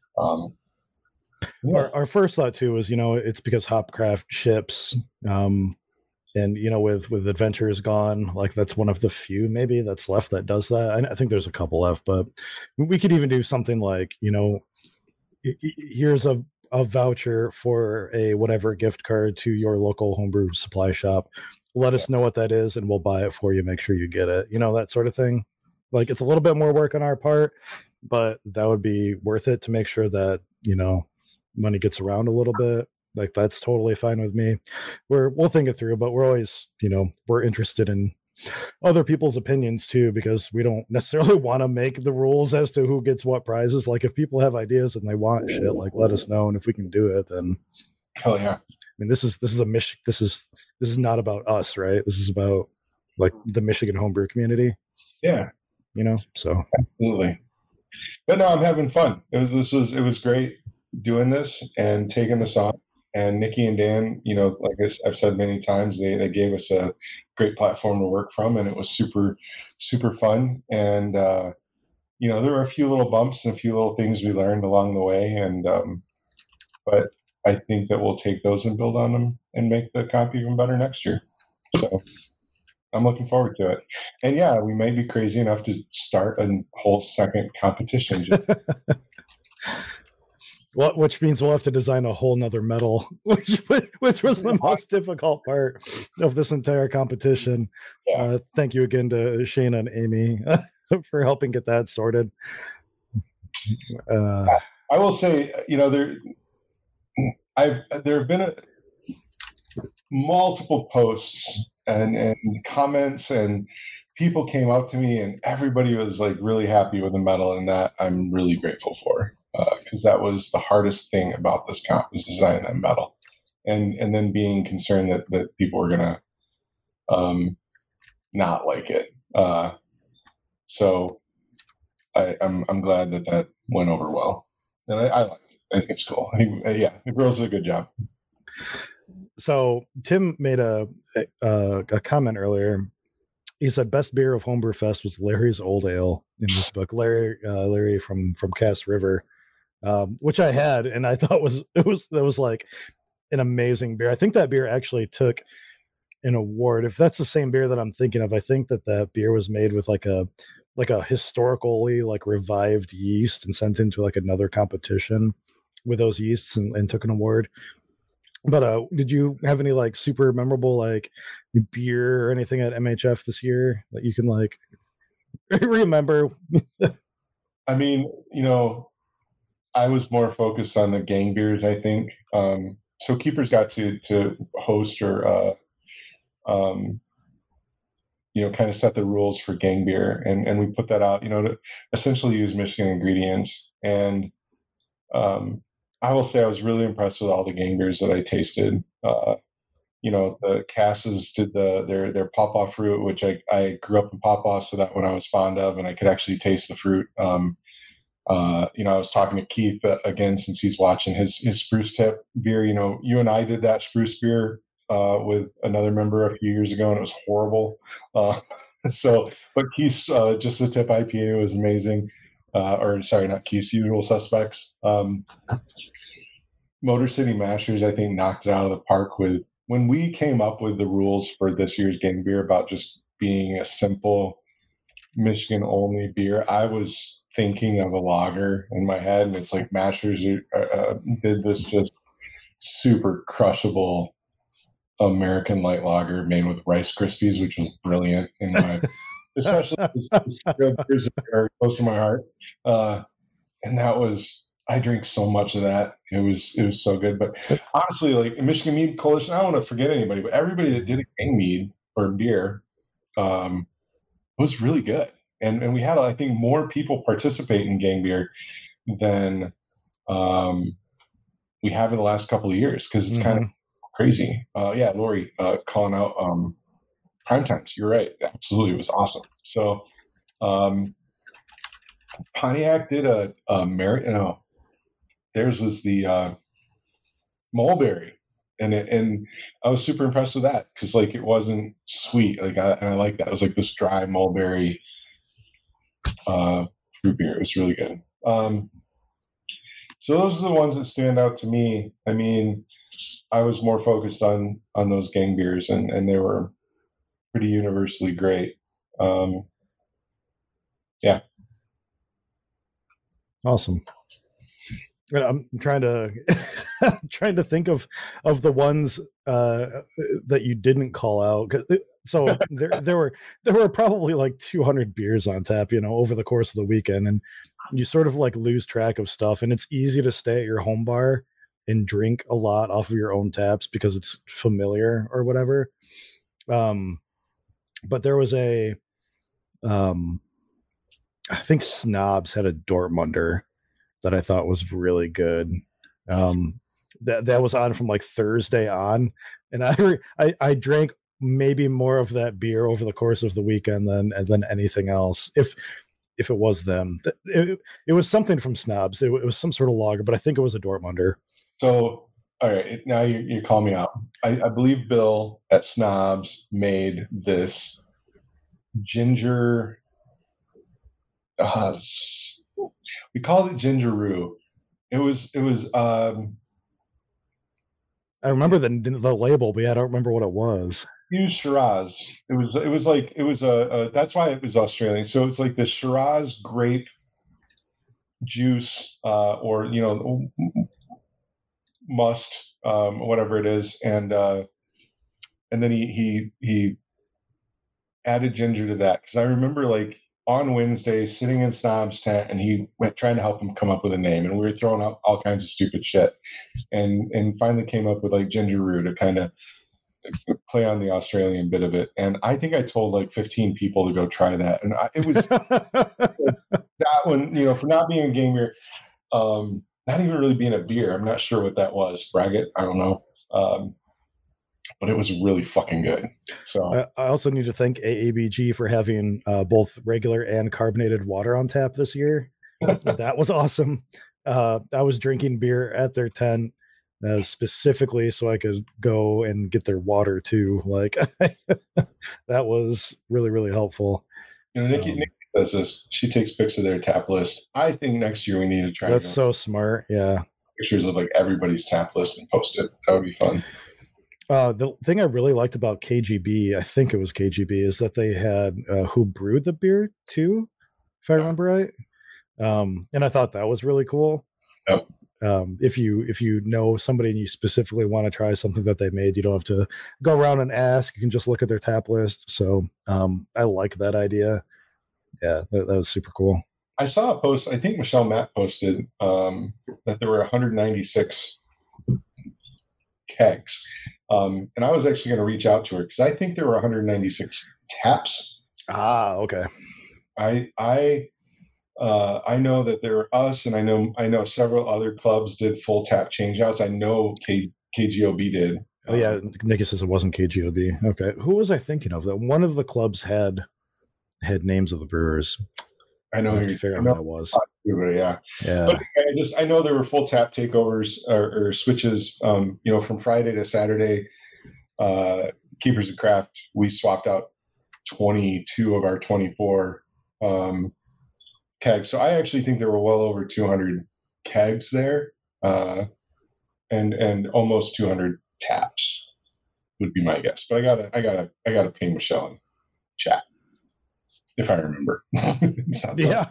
our first thought too was, it's because Hopcraft ships, and with Adventures gone, like that's one of the few maybe that's left that does that. I think there's a couple left, but we could even do something like, here's a voucher for a whatever gift card to your local homebrew supply shop. Let us know what that is and we'll buy it for you. Make sure you get it, that sort of thing. Like, it's a little bit more work on our part, but that would be worth it to make sure that, money gets around a little bit. Like, that's totally fine with me. We'll think it through, but we're always, we're interested in other people's opinions too, because we don't necessarily want to make the rules as to who gets what prizes. Like, if people have ideas and they want shit, like, let us know, and if we can do it, then hell yeah. I mean, this is a mission. This is not about us, right? This is about like the Michigan homebrew community. Yeah, so absolutely. But no, I'm having fun. It was great doing this and taking this on. And Nikki and Dan, like I've said many times, they gave us a great platform to work from, and it was super, super fun. And, there were a few little bumps and a few little things we learned along the way. And, but I think that we'll take those and build on them and make the comp even better next year. So I'm looking forward to it. And yeah, we may be crazy enough to start a whole second competition. Well, which means we'll have to design a whole nother medal, which was the most difficult part of this entire competition. Yeah. Thank you again to Shayna and Amy for helping get that sorted. I will say, there have been multiple posts and comments, and people came up to me, and everybody was like really happy with the medal, and that I'm really grateful for. Because that was the hardest thing about this comp, was designing that medal, and then being concerned that people were gonna not like it. So I'm glad that went over well, and I like it. I think it's cool. I think the girls did a good job. So Tim made a comment earlier. He said best beer of Homebrew Fest was Larry's Old Ale in this book. Larry from Cass River. Which I had, and I thought that was like an amazing beer. I think that beer actually took an award. If that's the same beer that I'm thinking of, I think that beer was made with like a historically like revived yeast and sent into like another competition with those yeasts and took an award. But did you have any like super memorable like beer or anything at MHF this year that you can like remember? I mean, I was more focused on the gang beers, I think. So Keepers got to host or, kind of set the rules for gang beer. And we put that out, to essentially use Michigan ingredients. And I will say I was really impressed with all the gang beers that I tasted. The Casses did their pawpaw fruit, which I grew up in pawpaw, so that one I was fond of, and I could actually taste the fruit. I was talking to Keith again, since he's watching his spruce tip beer. You and I did that spruce beer with another member a few years ago, and it was horrible. But Keith's just the tip IPA was amazing. Not Keith's, Usual Suspects. Motor City Mashers, I think, knocked it out of the park with when we came up with the rules for this year's gang beer about just being a simple Michigan only beer. I was thinking of a lager in my head, and it's like Mashers did this just super crushable American light lager made with Rice Krispies, which was brilliant in my especially beers that are close to my heart. And that was, I drink so much of that. It was so good. But honestly, like Michigan Mead Coalition, I don't want to forget anybody, but everybody that did a gang mead or beer was really good. And we had, I think, more people participate in gang beer than we have in the last couple of years, because it's kind of crazy. Lori calling out Prime Times. You're right. Absolutely. It was awesome. So Pontiac did theirs was the mulberry, and I was super impressed with that because like it wasn't sweet. Like I like that. It was like this dry mulberry fruit beer. It was really good. So those are the ones that stand out to me. I mean, I was more focused on those gang beers, and they were pretty universally great. Yeah. Awesome. And I'm trying to think of the ones that you didn't call out. So there were probably like 200 beers on tap, over the course of the weekend, and you sort of like lose track of stuff. And it's easy to stay at your home bar and drink a lot off of your own taps because it's familiar or whatever. But there was I think Snobs had a Dortmunder that I thought was really good. That was on from like Thursday on, and I drank maybe more of that beer over the course of the weekend than anything else. If it was them, it was something from Snobs. It was some sort of lager, but I think it was a Dortmunder. So, all right, now you call me out. I believe Bill at Snobs made this ginger. We called it Gingeroo. It was. I remember the label, but I don't remember what it was. Huge Shiraz. It was that's why it was Australian. So it's like the Shiraz grape juice, or must, whatever it is, and then he added ginger to that because I remember like on Wednesday sitting in Snob's tent and he went trying to help him come up with a name, and we were throwing out all kinds of stupid shit, and finally came up with like Gingeroo to kind of play on the Australian bit of it. And I think I told like 15 people to go try that, and it was that one, for not being a gang beer, not even really being a beer. I'm not sure what that was. Braggot, I don't know. But it was really fucking good. So I also need to thank AABG for having both regular and carbonated water on tap this year. That was awesome. I was drinking beer at their tent specifically so I could go and get their water too. Like that was really, really helpful. Nikki does this. She takes pics of their tap list. I think next year we need to try. That's so smart. Yeah. Pictures of like everybody's tap list and post it. That would be fun. The thing I really liked about KGB, I think it was KGB, is that they had who brewed the beer too, if I remember right. And I thought that was really cool. Yep. If you know somebody and you specifically want to try something that they made, you don't have to go around and ask. You can just look at their tap list. So I like that idea. Yeah, that was super cool. I saw a post. I think Michelle Matt posted that there were 196 kegs. And I was actually going to reach out to her because I think there were 196 taps. Ah, okay. I know that there were us, and I know several other clubs did full tap changeouts. I know KGOB did. Oh yeah, Nikki says it wasn't KGOB. Okay, who was I thinking of? That one of the clubs had names of the brewers. I know who that was. Yeah. But I know there were full tap takeovers or switches. From Friday to Saturday, Keepers of Craft, we swapped out 22 of our 24 kegs. So I actually think there were well over 200 kegs there, and almost 200 taps would be my guess. But I gotta ping Michelle in chat if I remember. Yeah.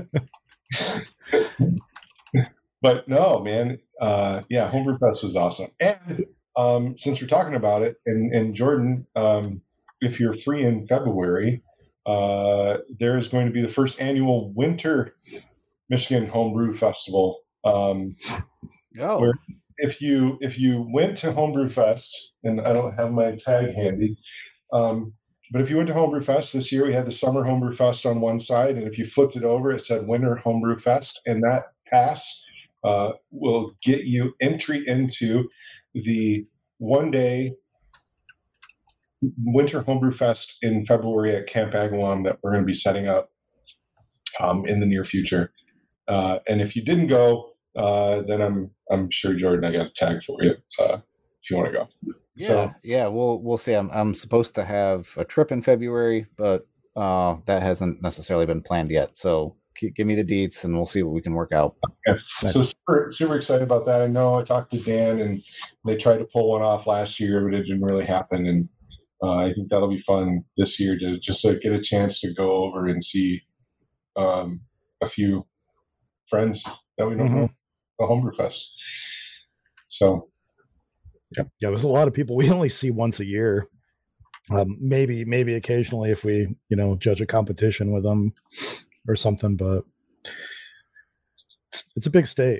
But no, man. Homebrew Fest was awesome. And since we're talking about it, and Jordan, if you're free in February, there is going to be the first annual Winter Michigan Homebrew Festival. Where if you went to Homebrew Fest, and I don't have my tag handy, but if you went to Homebrew Fest this year, we had the Summer Homebrew Fest on one side, and if you flipped it over, it said Winter Homebrew Fest, and that pass will get you entry into the one-day Winter Homebrew Fest in February at Camp Agawam that we're going to be setting up in the near future. And if you didn't go, then I'm sure Jordan, I got a tag for you if you want to go. Yeah, we'll see. I'm supposed to have a trip in February, but that hasn't necessarily been planned yet. So give me the deets, and we'll see what we can work out. Okay. So super excited about that. I know I talked to Dan, and they tried to pull one off last year, but it didn't really happen. And I think that'll be fun this year to just get a chance to go over and see a few friends that we don't know at Homebrew Fest. So. Yeah, there's a lot of people we only see once a year. Maybe occasionally if we, judge a competition with them or something, but it's a big state.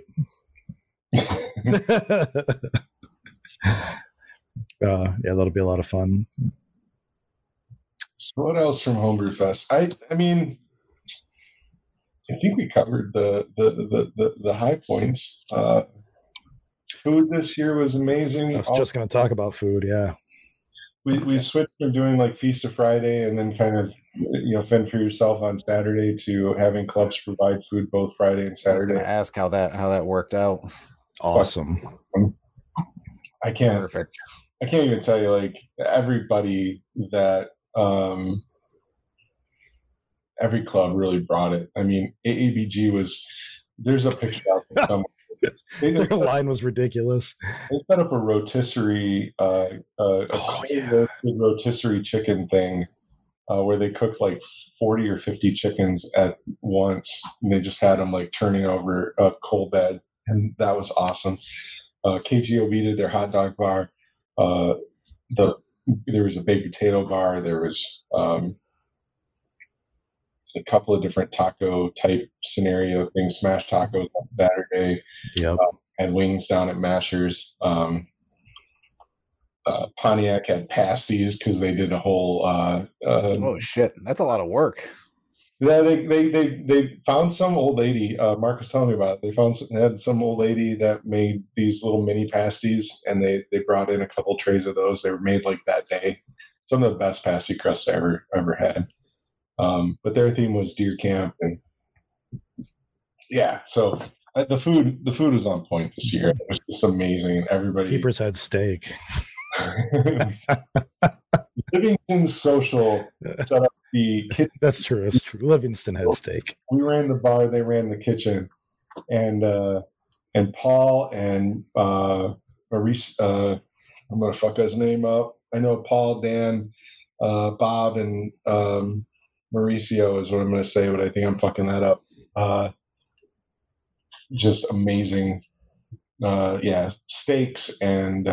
Yeah, that'll be a lot of fun. So what else from Homebrew Fest? I mean, I think we covered the high points. Food this year was amazing. I was just going to talk about food. Yeah, we switched from doing like Feast of Friday and then kind of fend for yourself on Saturday to having clubs provide food both Friday and Saturday. I was going to ask how that worked out. Awesome. I can't even tell you, like, everybody that every club really brought it. I mean, AABG there's a picture out there somewhere. Their line was ridiculous. They set up a rotisserie, rotisserie chicken thing where they cooked like 40 or 50 chickens at once, and they just had them like turning over a coal bed, and that was awesome. KGOV did their hot dog bar. There was a baked potato bar. There was a couple of different taco type scenario things, smash tacos on Saturday. Yep. Had wings down at Mashers. Pontiac had pasties because they did a whole. Oh shit, that's a lot of work. Yeah, they found some old lady. Mark was telling me about it. They had some old lady that made these little mini pasties, and they brought in a couple trays of those. They were made like that day. Some of the best pasty crust I ever had. But their theme was deer camp, and yeah, so the food was on point this year. It was just amazing. Everybody. Keepers had steak. Livingston Social set up the kitchen. That's true. Livingston had steak. We ran the bar. They ran the kitchen, and Paul and Maurice. I'm gonna fuck his name up. I know Paul, Dan, Bob, and Mauricio is what I'm going to say, but I think I'm fucking that up. Just amazing. Steaks and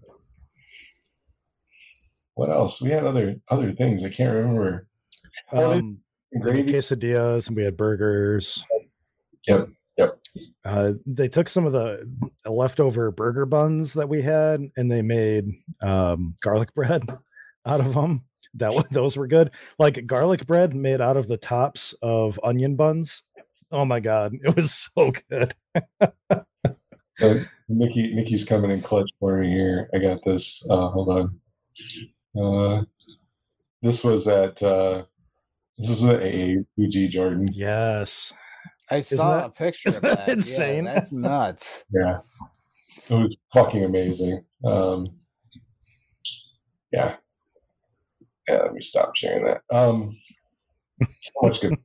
what else? We had other things. I can't remember. Gravy, quesadillas, and we had burgers. Yep. They took some of the leftover burger buns that we had, and they made garlic bread out of them. Those were good. Like garlic bread made out of the tops of onion buns. Oh my god, it was so good. Nikki's coming in clutch for me here. I got this. Hold on. This was at AABG, Jordan. Yes, I saw a picture of that. Insane. Yeah, that's nuts. Yeah, it was fucking amazing. Yeah, let me stop sharing that. So much good.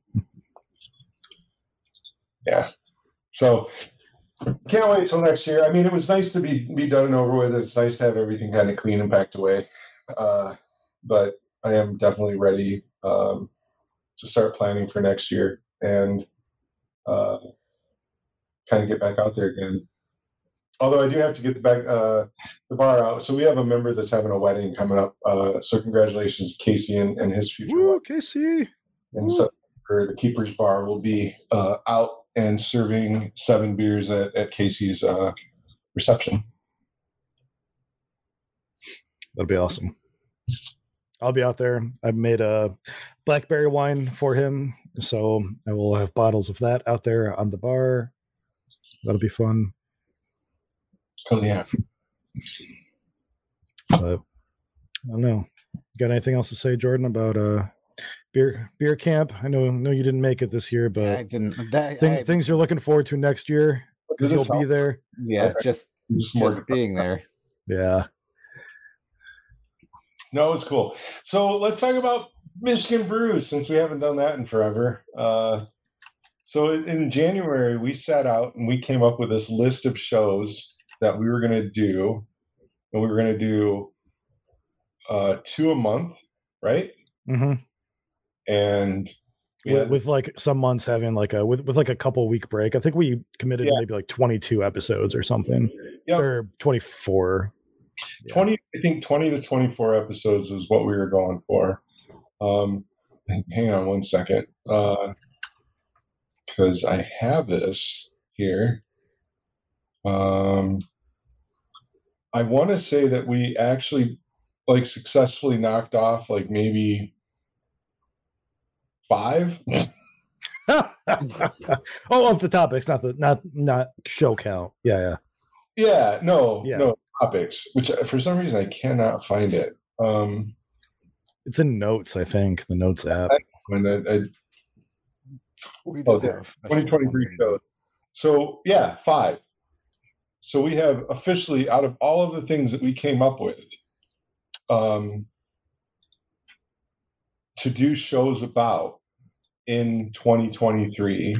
Yeah. So can't wait till next year. I mean, it was nice to be done and over with. It's nice to have everything kind of clean and packed away. But I am definitely ready to start planning for next year and kind of get back out there again. Although I do have to get the bar out. So we have a member that's having a wedding coming up. So congratulations, Casey and his future wife. Casey. And so for the Keepers Bar will be out and serving 7 beers at Casey's reception. That'll be awesome. I'll be out there. I've made a blackberry wine for him, so I will have bottles of that out there on the bar. That'll be fun. Oh yeah. But I don't know. Got anything else to say, Jordan, about beer camp? I know you didn't make it this year, but I didn't. Things you're looking forward to next year. because you'll be there. Yeah, Okay. just being there. Yeah. No, it's cool. So let's talk about Michigan Brews since we haven't done that in forever. So in January, we sat out and we came up with this list of shows that we were going to do. And we were going to do 2 a month, right? Mm-hmm. And with like some months having like a with like a couple week break. I think we committed to maybe like 22 episodes or something. Yep. Or 24. 20, I think 20 to 24 episodes was what we were going for. Hang on one second. Because I have this here. I want to say that we actually like successfully knocked off like maybe 5. Oh, of the topics, not show count. Yeah. No topics, which for some reason I cannot find it. It's in notes, I think, the notes app. We did have 2023 shows. So yeah, 5. So we have officially, out of all of the things that we came up with, to do shows about in 2023,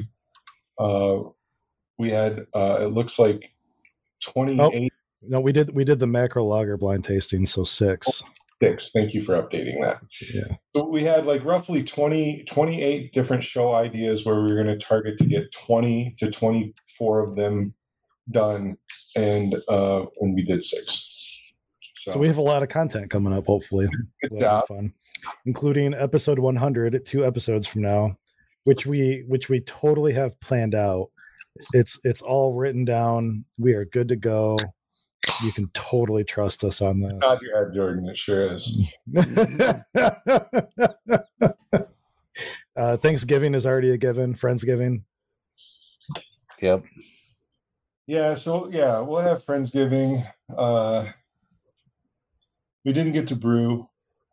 we had it looks like 28. No, we did the macro lager blind tasting, so 6. 6. Thank you for updating that. Yeah. So we had like roughly 28 different show ideas where we were going to target to get 20 to 24 of them done, and we did 6. So we have a lot of content coming up, hopefully. Good job. Fun. Including episode 100, 2 episodes from now, which we totally have planned out. It's all written down. We are good to go. You can totally trust us on this. Nod your head, Jordan. It sure is. Thanksgiving is already a given. Friendsgiving. Yep. Yeah, so yeah, we'll have Friendsgiving. We didn't get to brew.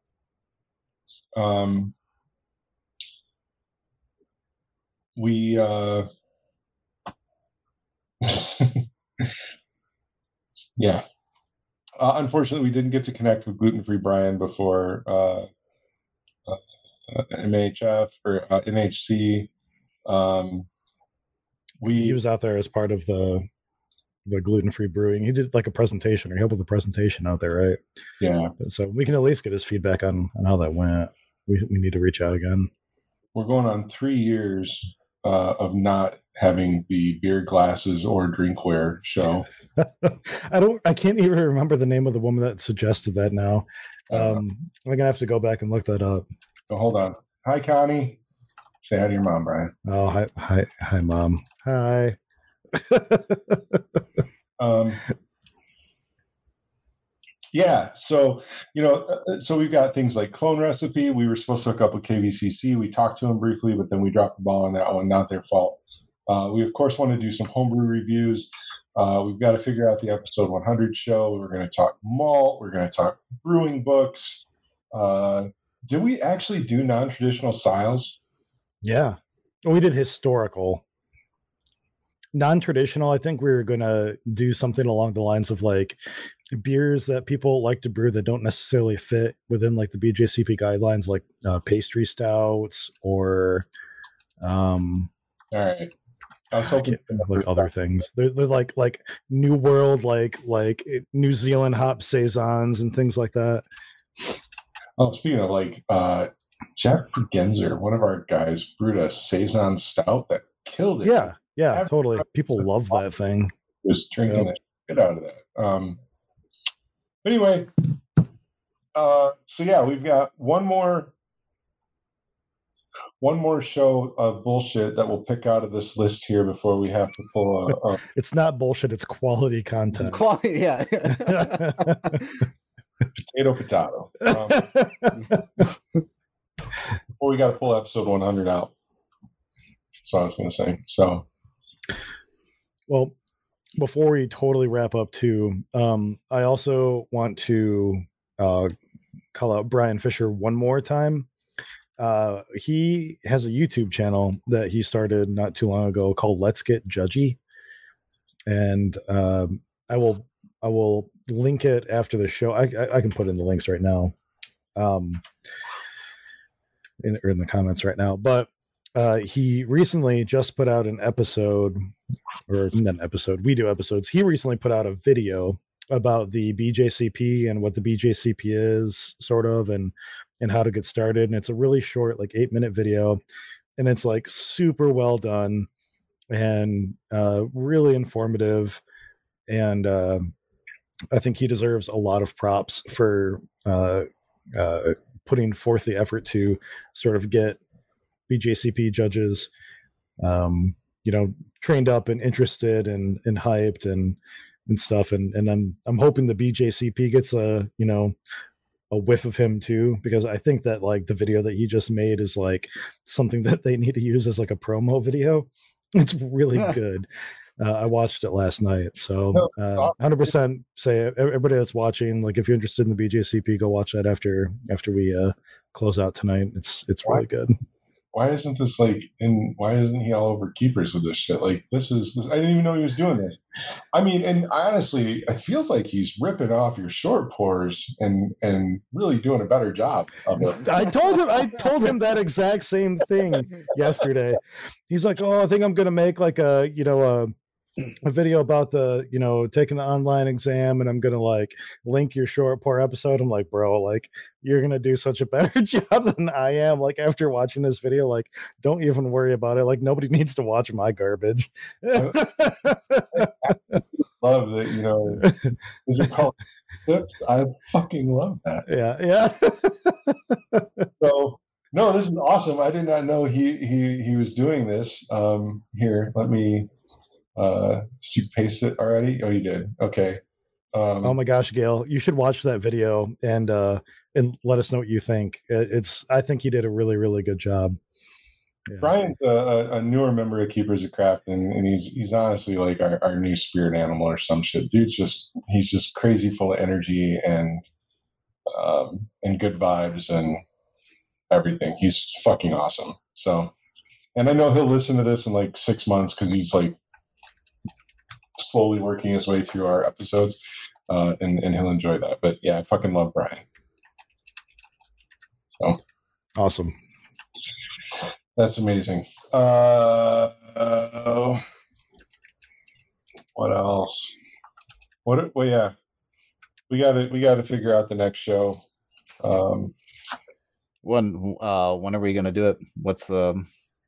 We yeah. Unfortunately, we didn't get to connect with Gluten-Free Brian before MHF or NHC. He was out there as part of the gluten-free brewing. He did like a presentation, or he helped with the presentation out there, right? Yeah. So we can at least get his feedback on how that went. We need to reach out again. We're going on 3 years of not having the beer glasses or drinkware show. I can't even remember the name of the woman that suggested that now. I'm gonna have to go back and look that up. Oh, hold on. Hi, Connie. Say hi to your mom, Brian. Oh, hi, mom. Hi. Yeah, so so we've got things like Clone Recipe. We were supposed to hook up with KVCC. We talked to them briefly, but then we dropped the ball on that one. Not their fault. We of course want to do some homebrew reviews. We've got to figure out the episode 100 show. We're going to talk malt. We're going to talk brewing books. Did we actually do non-traditional styles? Yeah, we did historical. Non-traditional, I think we were going to do something along the lines of like beers that people like to brew that don't necessarily fit within like the BJCP guidelines, like pastry stouts or all right. I was hoping like other things. They're like New World, like New Zealand hop saisons and things like that. Oh, speaking of like Jeff Genzer, one of our guys brewed a saison stout that killed it. Yeah, totally. People love that thing. Was drinking the shit out of that. Anyway, so yeah, we've got one more show of bullshit that we'll pick out of this list here before we have to pull a It's not bullshit, it's quality content. Quality, yeah. potato. Before we got to pull episode 100 out. That's what I was going to say. So, well, before we totally wrap up too, I also want to call out Brian Fisher one more time. He has a YouTube channel that he started not too long ago called Let's Get Judgy. and I will link it after the show. I can put in the links right now, in the comments right now. But he recently just put out an episode, or not an episode. We do episodes. He recently put out a video about the BJCP and what the BJCP is, sort of, and how to get started. And it's a really short, like 8-minute video, and it's like super well done and really informative. And I think he deserves a lot of props for putting forth the effort to sort of get BJCP judges, trained up and interested and hyped and stuff. And I'm hoping the BJCP gets a whiff of him too, because I think that like the video that he just made is like something that they need to use as like a promo video. It's really good. I watched it last night. So 100% say everybody that's watching, like if you're interested in the BJCP, go watch that after we close out tonight. It's really good. Why isn't this why isn't he all over Keepers with this shit? Like this, I didn't even know he was doing this. I mean, and honestly, it feels like he's ripping off your short pours and really doing a better job of it. I told him that exact same thing yesterday. He's like, "Oh, I think I'm gonna make like a video about the taking the online exam, and I'm gonna like link your short pour episode." I'm like, bro, like you're gonna do such a better job than I am. Like after watching this video, like don't even worry about it. Like nobody needs to watch my garbage. Love that, these are called tips. I fucking love that. Yeah. So no, this is awesome. I did not know he was doing this. Here, let me. Did you paste it already? Oh, you did. Okay. Oh my gosh, Gail, you should watch that video and let us know what you think. I think he did a really, really good job. Yeah. Brian's a newer member of Keepers of Craft, and he's honestly like our new spirit animal or some shit. He's just crazy full of energy and good vibes and everything. He's fucking awesome. So, and I know he'll listen to this in like 6 months because he's like slowly working his way through our episodes, and he'll enjoy that. But yeah, I fucking love Brian. So awesome. That's amazing. What else? Well, yeah, we got to figure out the next show. When are we gonna do it? What's the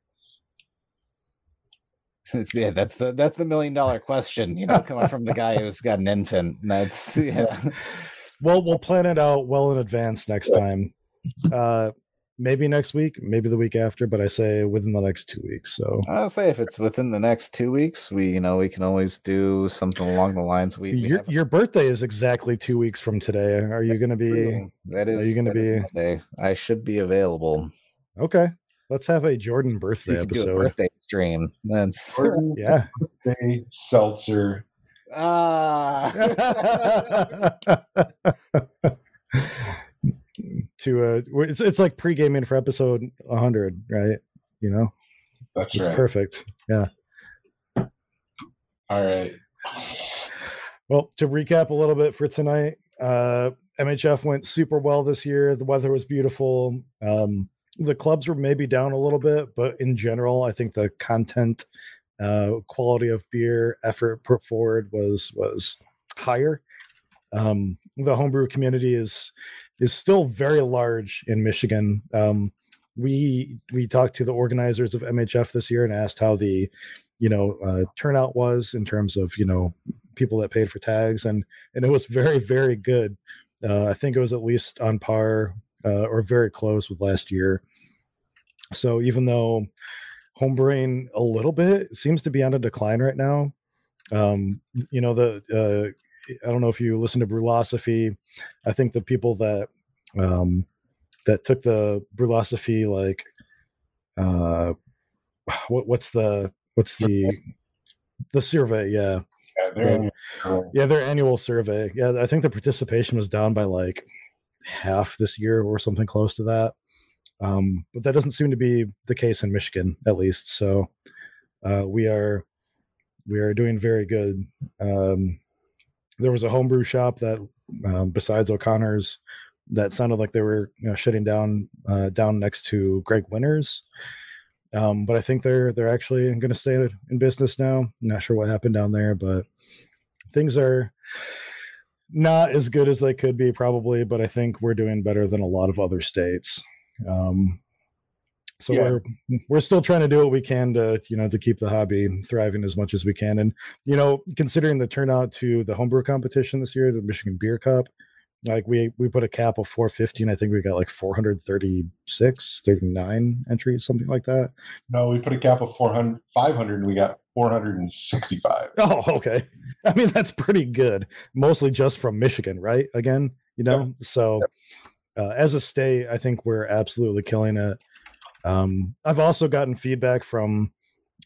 yeah, that's the $1 million question, coming from the guy who's got an infant. That's Well, we'll plan it out well in advance next time. Maybe next week, maybe the week after, but I say within the next 2 weeks. So I'll say if it's within the next 2 weeks, we can always do something along the lines. Your birthday is exactly 2 weeks from today. Are you going to be? That is. Are you going to be? Monday. I should be available. Okay, let's have a Jordan birthday episode. Do a birthday stream. That's yeah. Birthday seltzer. It's like pre-gaming for episode 100, right? That's it's right. Perfect. Yeah. All right. Well, to recap a little bit for tonight, MHF went super well this year. The weather was beautiful. The clubs were maybe down a little bit, but in general, I think the content, quality of beer, effort put forward was higher. The homebrew community is still very large in Michigan. We talked to the organizers of MHF this year and asked how the turnout was in terms of people that paid for tags, and it was very, very good. I think it was at least on par or very close with last year. So even though homebrewing a little bit seems to be on a decline right now, I don't know if you listen to Brewlosophy. I think the people that took the Brewlosophy, like, what's the survey? Yeah. Their annual survey. Yeah. I think the participation was down by like half this year or something close to that. But that doesn't seem to be the case in Michigan, at least. So we are We are doing very good. There was a homebrew shop that, besides O'Connor's, that sounded like they were shutting down next to Greg Winters. But I think they're actually going to stay in business now. I'm not sure what happened down there, but things are not as good as they could be probably, but I think we're doing better than a lot of other states. So we're still trying to do what we can to keep the hobby thriving as much as we can. And, considering the turnout to the homebrew competition this year, the Michigan Beer Cup, like we put a cap of 450, and I think we got like 436, 39 entries, something like that. No, we put a cap of 500, and we got 465. Oh, okay. I mean, that's pretty good. Mostly just from Michigan, right? Again, So as a state, I think we're absolutely killing it. I've also gotten feedback from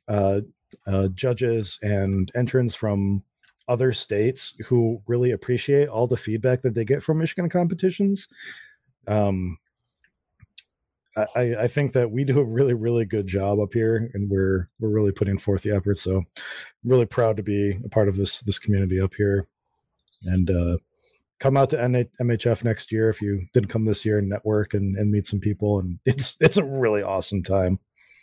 judges and entrants from other states who really appreciate all the feedback that they get from Michigan competitions. I think that we do a really, really good job up here, and we're really putting forth the effort. So I'm really proud to be a part of this community up here, and come out to MHF next year if you didn't come this year, and network and meet some people. And it's a really awesome time.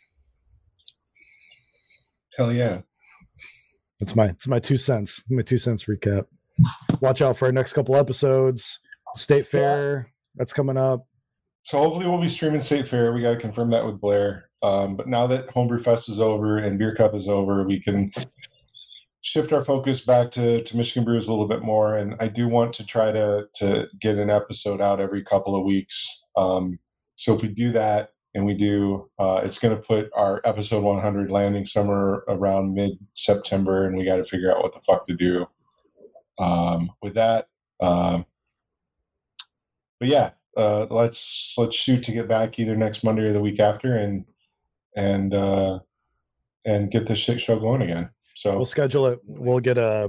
Hell yeah. It's my 2 cents. My 2 cents recap. Watch out for our next couple episodes. State Fair, that's coming up. So hopefully we'll be streaming State Fair. We got to confirm that with Blair. But now that Homebrew Fest is over and Beer Cup is over, we can shift our focus back to Michigan Brews a little bit more. And I do want to try to get an episode out every couple of weeks. So if we do that, and we do, it's going to put our episode 100 landing somewhere around mid-September, and we got to figure out what the fuck to do with that. But yeah, let's shoot to get back either next Monday or the week after, and get this shit show going again. So we'll schedule it. We'll get a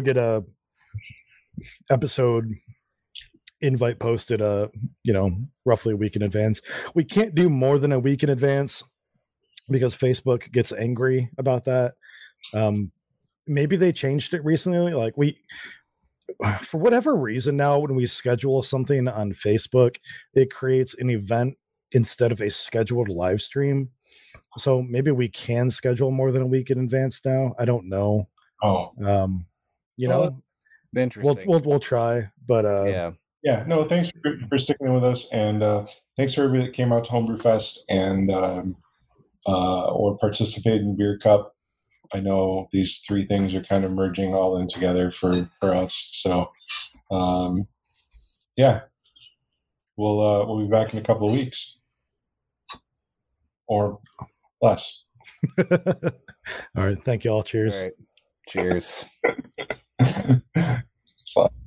episode invite posted roughly a week in advance. We can't do more than a week in advance because Facebook gets angry about that. Maybe they changed it recently. Like for whatever reason now, when we schedule something on Facebook, it creates an event instead of a scheduled live stream. So maybe we can schedule more than a week in advance now. I don't know. Interesting. We'll try, but yeah, no, thanks for sticking with us, and thanks for everybody that came out to Homebrew Fest and or participated in Beer Cup. I know these three things are kind of merging all in together for us. So, yeah, we'll be back in a couple of weeks or less. All right, thank you all. Cheers. All right. Cheers.